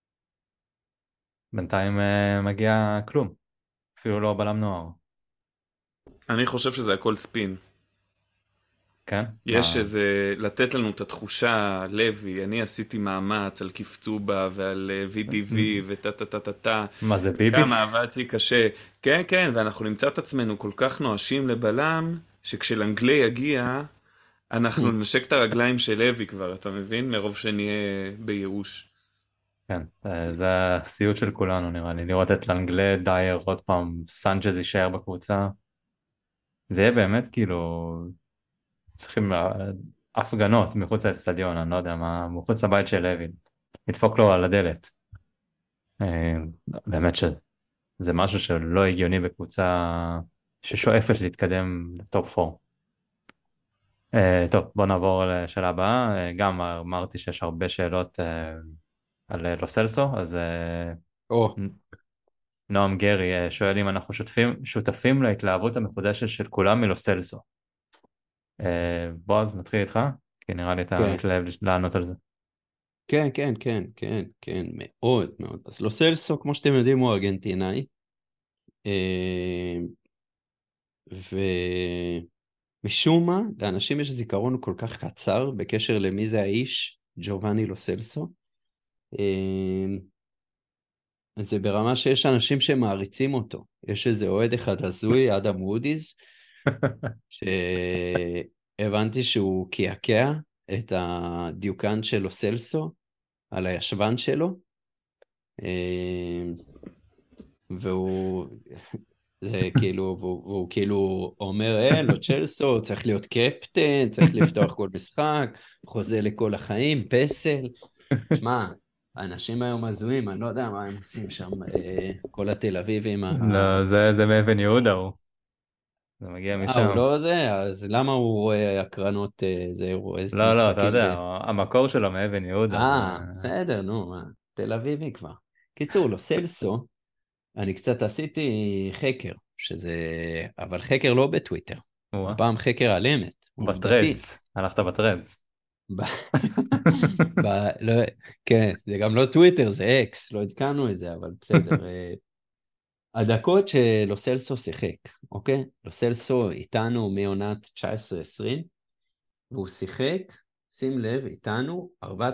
בינתיים מגיע כלום. אפילו לא בלם נוער. אני חושב שזה הכל ספין. כן? יש איזה, לתת לנו את התחושה, לוי, אני עשיתי מאמץ על קפצובה ועל VDV וטה-טה-טה-טה. מה זה ביבי? כמה עבדתי קשה. כן, כן, ואנחנו נמצא את עצמנו כל כך נואשים לבלם, שכשלנגלי יגיע, אנחנו נשק את הרגליים של לוי כבר, אתה מבין? מרוב שנהיה בייאוש. כן, זה הסיוט של כולנו נראה לי, לראות את לנגלה, דייר, עוד פעם, סנצ'ז יישאר בקבוצה. זה יהיה באמת כאילו, צריכים הפגנות מחוץ לאצטדיון, אני לא יודע מה, מחוץ לבית של לוין, לדפוק לו על הדלת. באמת שזה משהו שלא הגיוני בקבוצה ששואפת להתקדם לטופ 4. טוב, בוא נעבור לשאלה הבאה. גם אמרתי שיש הרבה שאלות על לוסלסו, אז או, נועם גרי שואל אם אנחנו שותפים להתלהבות המחודשת של כולם מלוסלסו. בועז, נתחיל איתך, כי נראה לי אתה כן. מתלהב לענות על זה. כן, כן, כן, כן, כן, מאוד מאוד. אז לוסלסו, כמו שאתם יודעים, הוא ארגנטינאי. ומשום מה, לאנשים יש זיכרון כל כך קצר בקשר למי זה האיש, ג'ובאני לוסלסו. זה ברמה שיש אנשים שמעריצים אותו. יש איזה אוהד אחד הזוי, אדם וודיז, שהבנתי שהוא קעקע את הדיוקן של לוסלסו על הישבן שלו, והוא זה כאילו, והוא כאילו אומר, לא צ'לסו, צריך להיות קפטן, צריך לפתוח כל משחק, חוזה לכל החיים, פסל. שמע, האנשים היום הזויים, אני לא יודע מה הם עושים שם, כל התל אביבים. לא, זה מאבן יהודה הוא. זה מגיע הוא משם. לא זה, אז למה הוא רואה הקרנות, זה, הוא רואה את לא, אתה המשחקים? יודע, המקור שלו מאבן יהודה. בסדר, נו, מה, תל אביבי כבר. קיצור, לו סלסו, אני קצת עשיתי חקר, אבל חקר לא בטוויטר, הפעם חקר על אמת. בטרדס, הלכת בטרדס. כן, זה גם לא טוויטר, זה אקס, לא עדכנו את זה, אבל בסדר. הדקות שלוסלסו שיחק, אוקיי? לוסלסו איתנו מעונת 19-20, והוא שיחק, שים לב, איתנו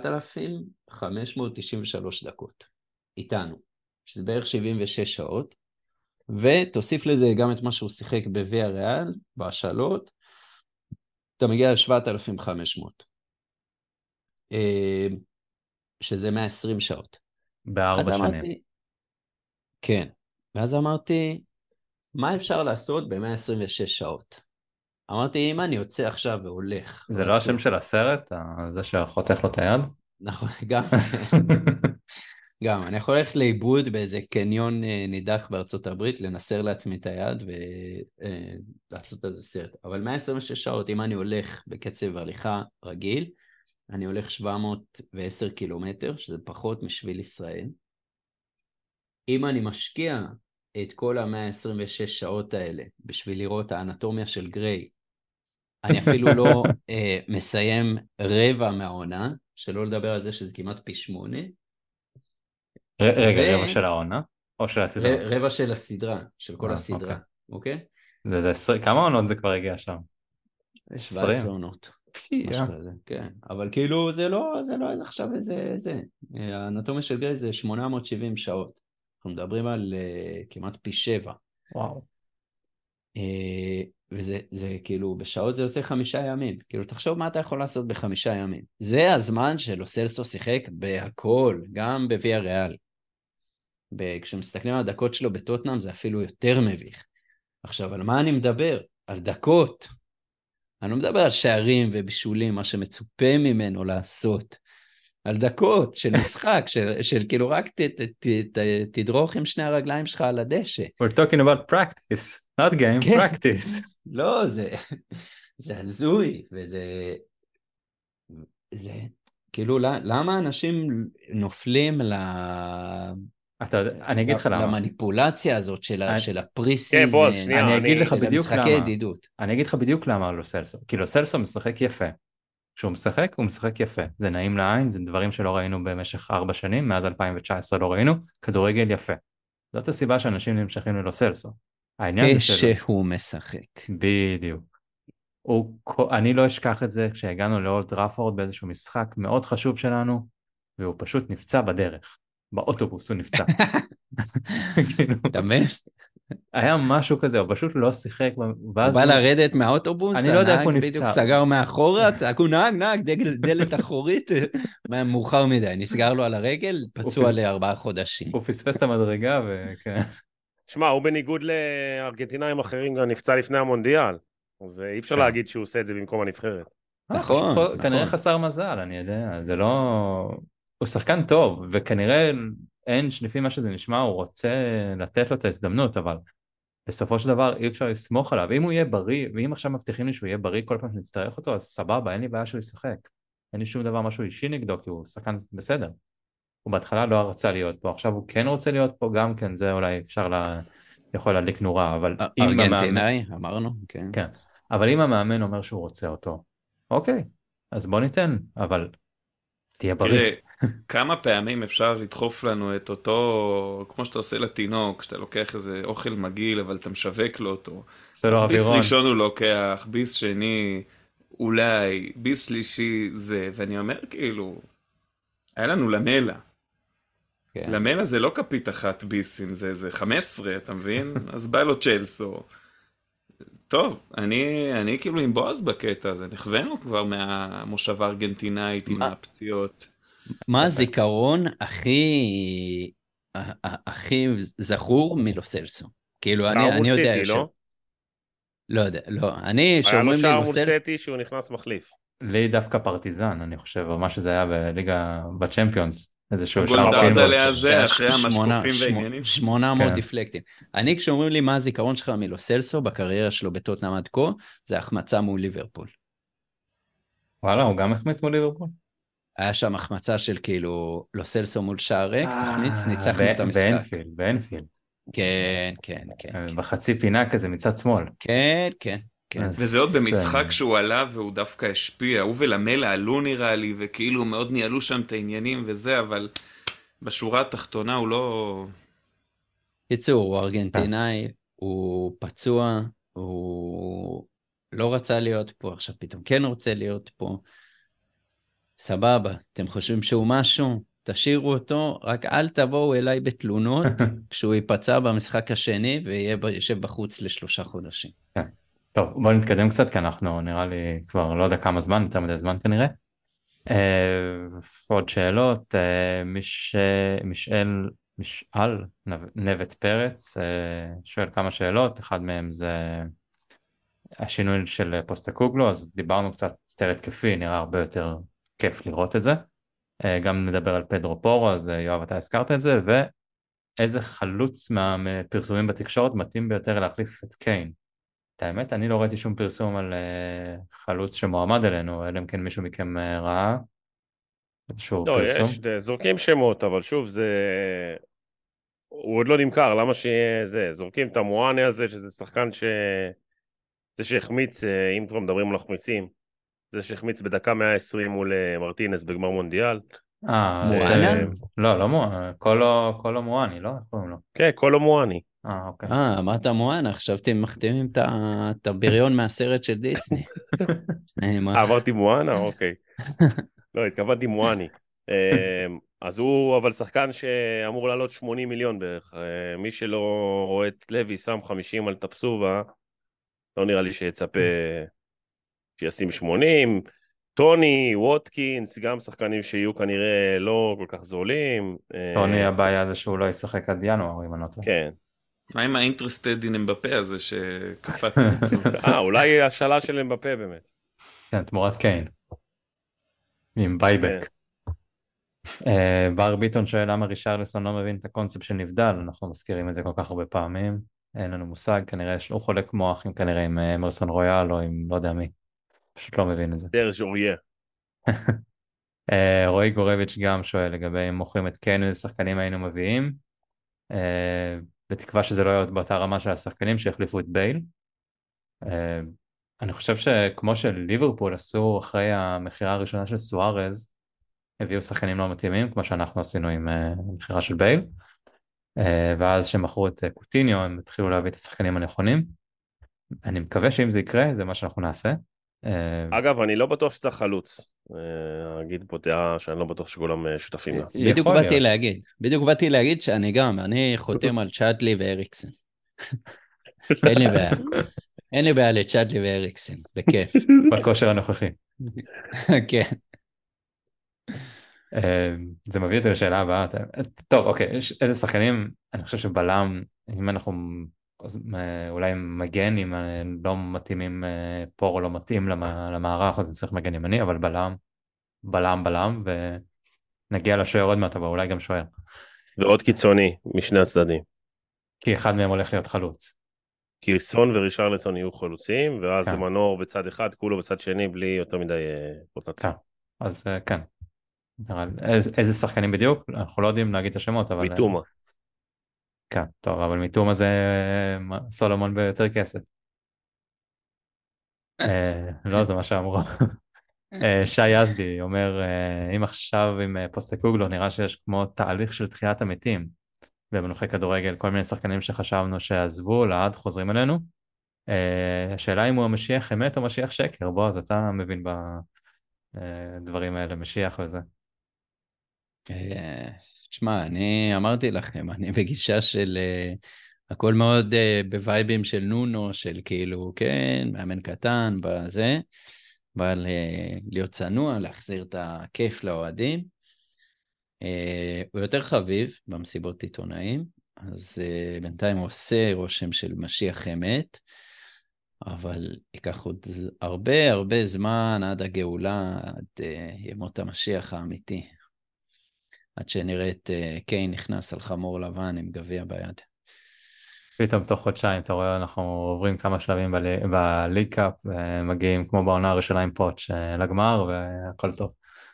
4,593 דקות. איתנו, שזה בערך 76 שעות, ותוסיף לזה גם את מה שהוא שיחק בוויה ריאל, בהשאלות, אתה מגיע ל-7,500. שזה 120 שעות. ב4 שנים. כן. ואז אמרתי, מה אפשר לעשות ב-126 שעות? אמרתי, אם אני יוצא עכשיו והולך... זה לא השם של הסרט? זה שחותך לו את היד? נכון, גם. גם, אני יכול ללכת לאיבוד באיזה קניון נידח בארצות הברית, לנסר לעצמי את היד ולעשות איזה סרט. אבל 126 שעות, אם אני הולך בקצב הליכה רגיל, אני הולך 710 קילומטר, שזה פחות משביל ישראל. אם אני משקיע את כל ה-126 שעות האלה בשביל לראות האנטומיה של גריי, אני אפילו לא מסיים רבע מהעונה, שלא לדבר על זה שזה כמעט פי 8. רגע, רבע של העונה? או של הסדרה? רבע של הסדרה, של כל הסדרה, אוקיי? כמה עונות זה כבר הגיע שם? 17 עונות. משהו כזה, כן. אבל כאילו זה לא עכשיו איזה. האנטומיה של גריי זה 870 שעות. אנחנו מדברים על כמעט פי 7. וואו. וזה כאילו, בשעות זה יוצא 5 ימים. כאילו, תחשוב מה אתה יכול לעשות ב5 ימים. זה הזמן שלו סלסו שיחק בהכל, גם בוויה ריאל. כשמסתכלים על הדקות שלו בטוטנאם זה אפילו יותר מביך. עכשיו, על מה אני מדבר? על דקות. אני לא מדבר על שערים ובישולים, מה שמצופה ממנו לעשות. על דקות של משחק, של כאילו רק תדרוך עם שני הרגליים שלך על הדשא. We're talking about practice, not game, כן. practice. לא, זה הזוי, זה כאילו, למה אנשים נופלים אני אגיד לך למה. למניפולציה הזאת של כן, הפרי-סיזן, בועז, שנייה, אני אגיד לך בדיוק למשחקי למה. ידידות. אני אגיד לך בדיוק למה לא סלסו. כי לא סלסו משחק יפה. כשהוא משחק, הוא משחק יפה. זה נעים לעין, זה דברים שלא ראינו במשך 4 שנים, מאז 2019 לא ראינו, כדורגל יפה. זאת הסיבה שאנשים נמשכים ללא סלסו. העניין זה כשהוא משחק. בדיוק. אני לא אשכח את זה כשהגענו לאולד טראפורד באיזשהו משחק מאוד חשוב שלנו, והוא פשוט נפצע בדרך. באוטובוס הוא נפצע. כאילו, דמה? היה משהו כזה, הוא פשוט לא שיחק, הוא ואז בא לרדת מהאוטובוס, אני לא יודע איפה הוא הנהג בדיוק נפצע. סגר מאחורה, צעקו נהג, דלת אחורית, מאוחר מדי, נסגר לו על הרגל, פצוע ל4 חודשים. הוא פספס את המדרגה וכן. שמע, הוא בניגוד לארגנטינאים אחרים גם נפצע לפני המונדיאל, אז אי אפשר להגיד שהוא עושה את זה במקום הנבחרת. נכון, פשוט כנראה נכון. חסר מזל, אני יודע, זה לא... הוא שחקן טוב, וכנראה אין, לפי מה שזה נשמע, הוא רוצה לתת לו את ההזדמנות, אבל בסופו של דבר אי אפשר לסמוך עליו. אם הוא יהיה בריא, ואם עכשיו מבטיחים לי שהוא יהיה בריא כל פעם שנצטרך אותו, אז סבבה, אין לי בעיה שהוא ישחק. אין לי שום דבר משהו אישי נגדו, כי הוא שחקן בסדר. הוא בהתחלה לא רצה להיות פה, עכשיו הוא כן רוצה להיות פה, גם כן, זה אולי יכול להדליק נורה, אבל אם המאמן... ארגנטינאי, אמרנו, כן. כן, אבל אם המאמן אומר שהוא רוצה אותו, אוקיי, אז בוא ניתן, אבל תהיה בריא. תראה, כמה פעמים אפשר לדחוף לנו את אותו, כמו שאתה עושה לתינוק, כשאתה לוקח איזה אוכל מגעיל, אבל אתה משווק לו אותו. עושה לו ביס אווירון. ראשון הוא לוקח, ביס שני, אולי, ביס שלישי זה, ואני אומר כאילו, היה לנו למלה. כן. למלה זה לא כפית אחת ביסים, זה 15, אתה מבין? אז בא לו צ'לסו. טוב, אני כאילו עם בועז בקטע הזה, נכוונו כבר מהמושבה הארגנטינאית עם הפציעות. מה הזיכרון הכי זכור מלו סלסו? כאילו, שער מול אני יודע... סיטי, לא? לא יודע, לא. היה לו שאומרים לי שער לו מול סלסו... סיטי שהוא נכנס מחליף. לי דווקא פרטיזן, אני חושב, או מה שזה היה בליגה, בצ'מפיונס, איזשהו שער הגולדרד פיינבול. עליה זה, אחרי המשקופים והעניינים. 800 כן. דיפלקטים. כשאומרים לי מה הזיכרון שלך מלו סלסו בקריירה שלו בטוטנהאם עד כה, זה החמצה מול ליברפול. וואלה, הוא גם החמיץ מול ליברפול? היה שם החמצה של כאילו לו סלסו מול שער ריק, תחמיץ, ניצחנו את המשחק. באנפילד. כן, כן, כן. בחצי פינה כזה מצד שמאל. כן, כן, כן. וזה עוד במשחק שהוא עלה והוא דווקא השפיע, הוא ולמלה עלו נראה לי, וכאילו מאוד ניהלו שם את העניינים וזה, אבל בשורה התחתונה הוא לא... קיצור, הוא ארגנטינאי, הוא פצוע, הוא לא רצה להיות פה, עכשיו פתאום כן רוצה להיות פה. סבבה, אתם חושבים שהוא משהו? תשאירו אותו, רק אל תבואו אליי בתלונות כשהוא ייפצע במשחק השני וישב בחוץ ל3 חודשים. טוב, בוא נתקדם קצת, כי אנחנו נראה לי כבר לא יודע כמה זמן, יותר מדי זמן כנראה. עוד שאלות, משאל נבט פרץ, שואל כמה שאלות, אחד מהם זה השינוי של פוסטקוגלו, אז דיברנו קצת יותר התקפי, נראה הרבה יותר כיף לראות את זה. גם נדבר על פדרו פורו, אז יואב אתה הזכרת את זה, ואיזה חלוץ מהפרסומים בתקשורת מתאים ביותר להחליף את קיין. את האמת, אני לא ראיתי שום פרסום על חלוץ שמועמד אלינו, אלא אם כן מישהו מכם ראה איזשהו לא, פרסום. יש, זורקים שמות, אבל שוב, הוא עוד לא נמכר, למה שיהיה זה? זורקים את המואנה הזה, שזה שחקן זה שהחמיץ, אם כבר מדברים על החמיצים, זה שהחמיץ בדקה 120 מול מרטינס בגמר מונדיאל. מואנה? לא קולו מואני, לא? איך קוראים לו? כן, קולו מואני. אוקיי. אמרת מואנה, חשבתי מחתימים את הבריון מהסרט של דיסני. עברתי מואנה? אוקיי. לא, התכוונתי מואני. אז הוא אבל שחקן שאמור לעלות 80 מיליון בערך. מי שלא רואה את לוי שם 50 על טפסובה, לא נראה לי שיצפה שישים 80. טוני, ווטקינס, גם שחקנים שיהיו כנראה לא כל כך זולים. טוני הבעיה זה שהוא לא ישחק עד ינואר, אם אני לא טועה. כן. מה עם האינטרסטד אין אמבפה הזה שקפץ פתאום? אולי השאלה של אמבפה באמת. כן, תמורת קיין. עם כן. בייבק. בר ביטון שואל למה רישרליסון לא מבין את הקונספט של נבדל, אנחנו מזכירים את זה כל כך הרבה פעמים, אין לנו מושג, כנראה הוא חולק מוח עם כנראה עם אמרסון רויאל או עם לא יודע מי, פשוט לא מבין את זה. דרז' אוריה. רועי גורביץ' גם שואל לגבי אם מוכרים את קיין, איזה שחקנים היינו מביאים, בתקווה שזה לא יהיה באותה רמה של השחקנים שהחליפו את בייל. אני חושב שכמו שליברפול עשו אחרי המכירה הראשונה של סוארז, הביאו שחקנים לא מתאימים, כמו שאנחנו עשינו עם המכירה של בייל, ואז שמכרו את קוטיניו, הם התחילו להביא את השחקנים הנכונים. אני מקווה שאם זה יקרה, זה מה שאנחנו נעשה. אגב, אני לא בטוח שצריך חלוץ. אגיד פה דעה שאני לא בטוח שכולם שותפים לה. בדיוק באתי להגיד אני חותם על צ'אדלי ואריקסן. אין לי בעיה. אין לי בעיה לצ'אדלי ואריקסן, בכיף. בכושר הנוכחי. כן. זה מביא אותי לשאלה הבאה. טוב, אוקיי, איזה שחקנים, אני חושב שבלם, אם אנחנו אולי מגן, אם לא מתאימים פור לא מתאים למערך, אז נצטרך מגן ימני, אבל בלם, ונגיע לשוער עוד מעט, אבל אולי גם שוער. ועוד קיצוני משני הצדדים. כי אחד מהם הולך להיות חלוץ. כי סון ורישרליסון יהיו חלוצים, ואז זה מנור בצד אחד, כולו בצד שני, בלי יותר מדי רוטציה. אז כן. איזה שחקנים בדיוק? אנחנו לא יודעים להגיד את השמות, אבל... מיטומה. כן, טוב, אבל מיטומה זה סולומון ביותר כסף. לא, זה מה שאמרו. שי יזדי אומר, אם עכשיו עם פוסטקוגלו נראה שיש כמו תהליך של תחיית המתים במנוחי כדורגל, כל מיני שחקנים שחשבנו שעזבו, לעד חוזרים אלינו. השאלה אם הוא המשיח אמת או משיח שקר, בוא, אז אתה מבין בדברים האלה, משיח וזה. תשמע, אני אמרתי לכם, אני בגישה של הכל מאוד בווייבים של נונו, של כאילו, כן, מאמן קטן, בזה, אבל להיות צנוע, להחזיר את הכיף לאוהדים. הוא יותר חביב במסיבות עיתונאים, אז בינתיים הוא עושה רושם של משיח אמת, אבל ייקח עוד הרבה זמן עד הגאולה, עד ימות המשיח האמיתי. עד שנראה את קיין נכנס על חמור לבן עם גביע ביד. פתאום תוך חודשיים, אתה רואה, אנחנו עוברים כמה שלבים בליג קאפ, ומגיעים כמו בעונה הראשונה עם פוטש לגמר, והכל טוב.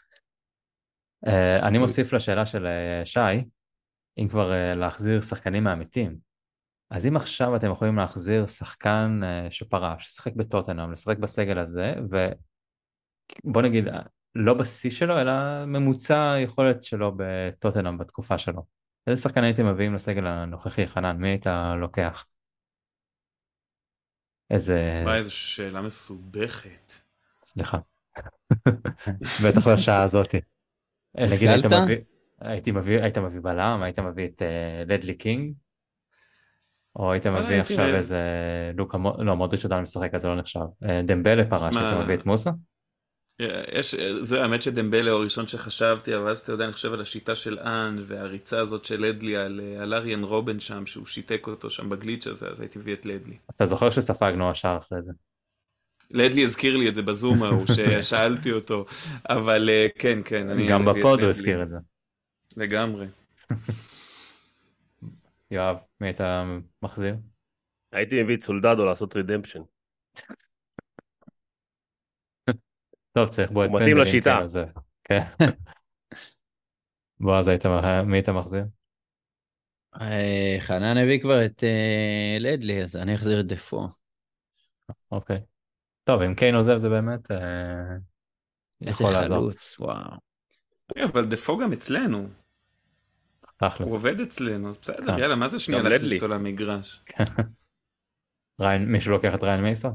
אני מוסיף לשאלה של שי, אם כבר להחזיר שחקנים מהעמיתים, אז אם עכשיו אתם יכולים להחזיר שחקן שפרש, לשחק בטוטנהאם, לשחק בסגל הזה, ובוא נגיד, לא בשיא שלו, אלא ממוצע היכולת שלו בטוטנהאם בתקופה שלו. איזה שחקן הייתם מביאים לסגל הנוכחי, חנן? מי היית לוקח? איזו שאלה מסובכת. סליחה. בטח לשעה הזאת. נגיד, היית מביא בלם, היית מביא את לדלי קינג, או היית מביא עכשיו איזה לוקה, לא, מודריץ' עדיין משחק, אז זה לא נחשב. דמבלה פרש, היית מביא את מוסה? זה האמת שדמבלה הוא הראשון שחשבתי, אבל אז אתה יודע, אני חושב על השיטה של אנד, והריצה הזאת של לדלי על אריאן רובן שם, שהוא שיתק אותו שם בגליץ' הזה, אז הייתי מביא את לדלי. אתה זוכר שספגנו השאר אחרי זה? לדלי הזכיר לי את זה בזום ההוא, ששאלתי אותו, אבל כן, גם בפוד הוא הזכיר את זה. לגמרי. יואב, מי אתה מחזיר? הייתי מביא את סולדדו לעשות רידמפשן. טוב, צריך בו את פנדלים. הוא מתאים לשיטה. כן. בוא, אז מי אתה מחזיר? חנן הביא כבר את לדלי, אז אני אחזיר את דפו. אוקיי. טוב, אם קיין עוזב זה באמת יכול לעזור. איזה חלוץ, וואו. אבל דפו גם אצלנו. תכלס. הוא עובד אצלנו, אז בסדר, יאללה, מה זה שנייה להכניס אותו למגרש? מישהו לוקח את ריין מייסון?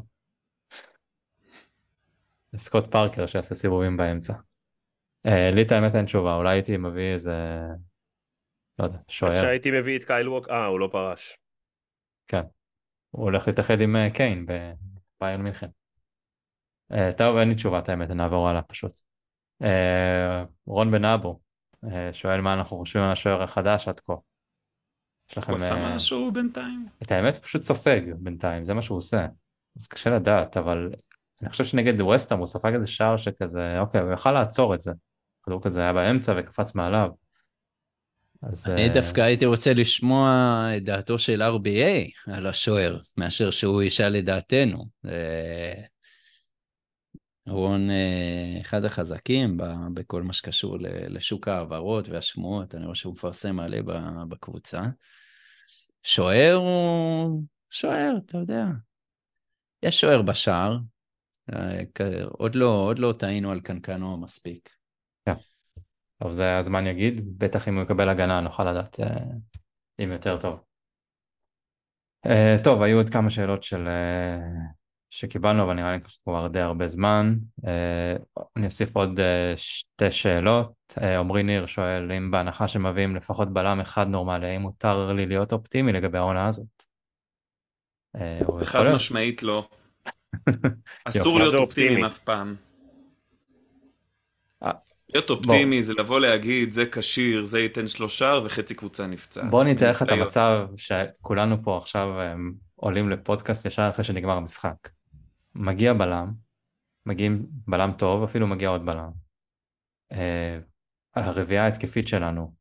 סקוט פארקר שיעשה סיבובים באמצע. לי את האמת אין תשובה, אולי הייתי מביא איזה, לא יודע, שוער. שהייתי מביא את קייל ווק, הוא לא פרש. כן. הוא הולך להתאחד עם קיין בביירן מינכן. טוב, אין לי תשובה, את האמת, נעבור הלאה פשוט. רון בן אבו שואל מה אנחנו חושבים על השוער החדש עד כה. יש הוא לכם... עשה משהו בינתיים? את האמת, הוא פשוט סופג בינתיים, זה מה שהוא עושה. אז קשה לדעת, אבל אני חושב שנגד ווסטהאם הוא ספג איזה שער שכזה, אוקיי, הוא יכל לעצור את זה. הכדור כזה היה באמצע וקפץ מעליו. אז אני דווקא הייתי רוצה לשמוע את דעתו של RBA על השוער, מאשר שהוא ישאל לדעתנו. רון אחד החזקים בכל מה שקשור לשוק העברות והשמועות, אני רואה שהוא מפרסם מלא בקבוצה. שוער הוא שוער, אתה יודע. יש שוער בשער, עוד לא טעינו על קנקנו מספיק. כן. טוב, זה הזמן יגיד, בטח אם הוא יקבל הגנה נוכל לדעת אם יותר טוב. טוב, היו עוד כמה שאלות שקיבלנו, אבל נראה לי כבר די הרבה זמן. אני אוסיף עוד שתי שאלות. עמרי ניר שואל, אם בהנחה שמביאים לפחות בלם אחד נורמלי, האם מותר לי להיות אופטימי לגבי העונה הזאת? חד משמעית לא. אסור יופי. מה להיות זה אופטימיים אופטימי? אף פעם. אה, להיות אופטימי זה לבוא להגיד, זה כשיר, זה ייתן 3 וחצי קבוצה נפצעת. בוא נתאר לך את מנפלאות. המצב שכולנו פה עכשיו עולים לפודקאסט ישר אחרי שנגמר המשחק. מגיע בלם, מגיעים בלם טוב, אפילו מגיע עוד בלם. הרביעייה ההתקפית שלנו,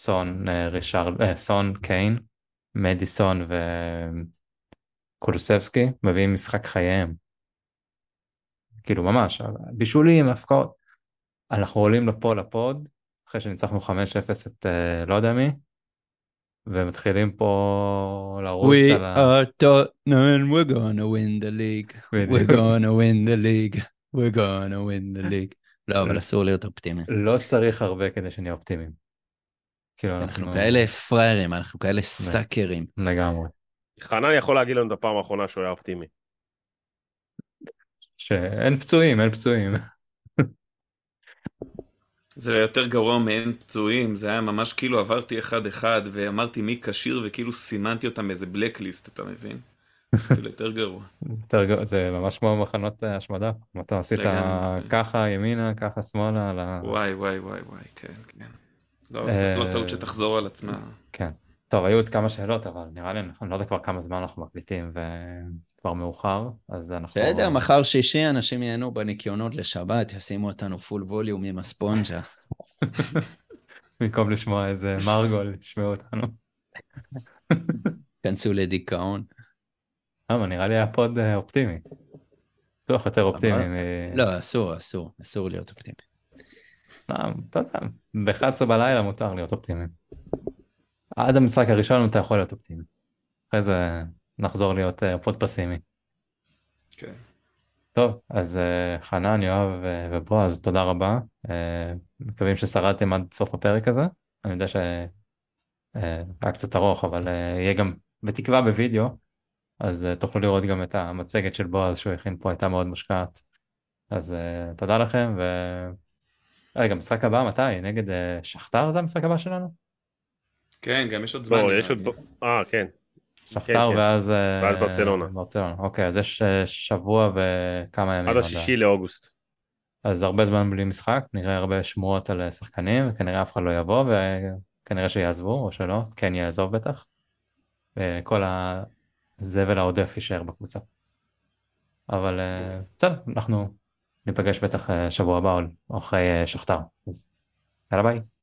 סון, קיין, מדיסון וקולוסבסקי, מביאים משחק חייהם. כאילו ממש, בישולים, הפקעות. אנחנו עולים לפה לפוד, אחרי שניצחנו 5-0 את לא יודע מי, ומתחילים פה לרוץ We על are Tottenham, we're gonna win the league. We're בדיוק. gonna win the league. We're gonna win the league. לא, אבל אסור להיות אופטימי. לא צריך הרבה כדי שנהיה אופטימיים. כאילו אנחנו כאלה פריירים, אנחנו כאלה סאקרים. לגמרי. חנן יכול להגיד לנו את הפעם האחרונה שהוא היה אופטימי. שאין פצועים, אין פצועים. זה יותר גרוע מאין פצועים, זה היה ממש כאילו עברתי אחד ואמרתי מי כשיר וכאילו סימנתי אותם איזה בלקליסט, אתה מבין? זה יותר גרוע. זה ממש כמו מחנות השמדה. אתה עשית לגמרי. ככה ימינה, ככה שמאלה. וואי, כן. לא, זאת לא טעות שתחזור על עצמה. כן. טוב, היו עוד כמה שאלות, אבל נראה לי, אני לא יודע כבר כמה זמן אנחנו מקליטים, וכבר מאוחר, אז אנחנו... בסדר, מחר שישי אנשים ייהנו בניקיונות לשבת, ישימו אותנו פול ווליום עם הספונג'ה. במקום לשמוע איזה מרגול, ישמעו אותנו. כנסו לדיכאון. אבל נראה לי היה פוד אופטימי. בטוח יותר אופטימי. לא, אסור להיות אופטימי. אתה יודע, ב-11 בלילה מותר להיות אופטימי. עד המשחק הראשון אתה יכול להיות אופטימי. אחרי זה נחזור להיות פוד פסימי. כן. טוב, אז חנן, יואב ובועז, תודה רבה. מקווים ששרדתם עד סוף הפרק הזה. אני יודע שהיה קצת ארוך, אבל יהיה גם בתקווה בווידאו, אז תוכלו לראות גם את המצגת של בועז שהוא הכין פה, הייתה מאוד מושקעת. אז תודה לכם, רגע, משחק הבא מתי? נגד שכתר זה המשחק הבא שלנו? כן, גם יש עוד זמן. לא, יש עוד... כן. שכתר ואז ברצלונה. אוקיי, אז יש שבוע וכמה ימים. עד 6 לאוגוסט. אז הרבה זמן בלי משחק, נראה הרבה שמועות על שחקנים, וכנראה אף אחד לא יבוא, וכנראה שיעזבו, או שלא, כן יעזוב בטח. וכל הזבל העודף יישאר בקבוצה. אבל בסדר, אנחנו ניפגש בטח שבוע הבא, או אחרי שכתר. אז יאללה ביי.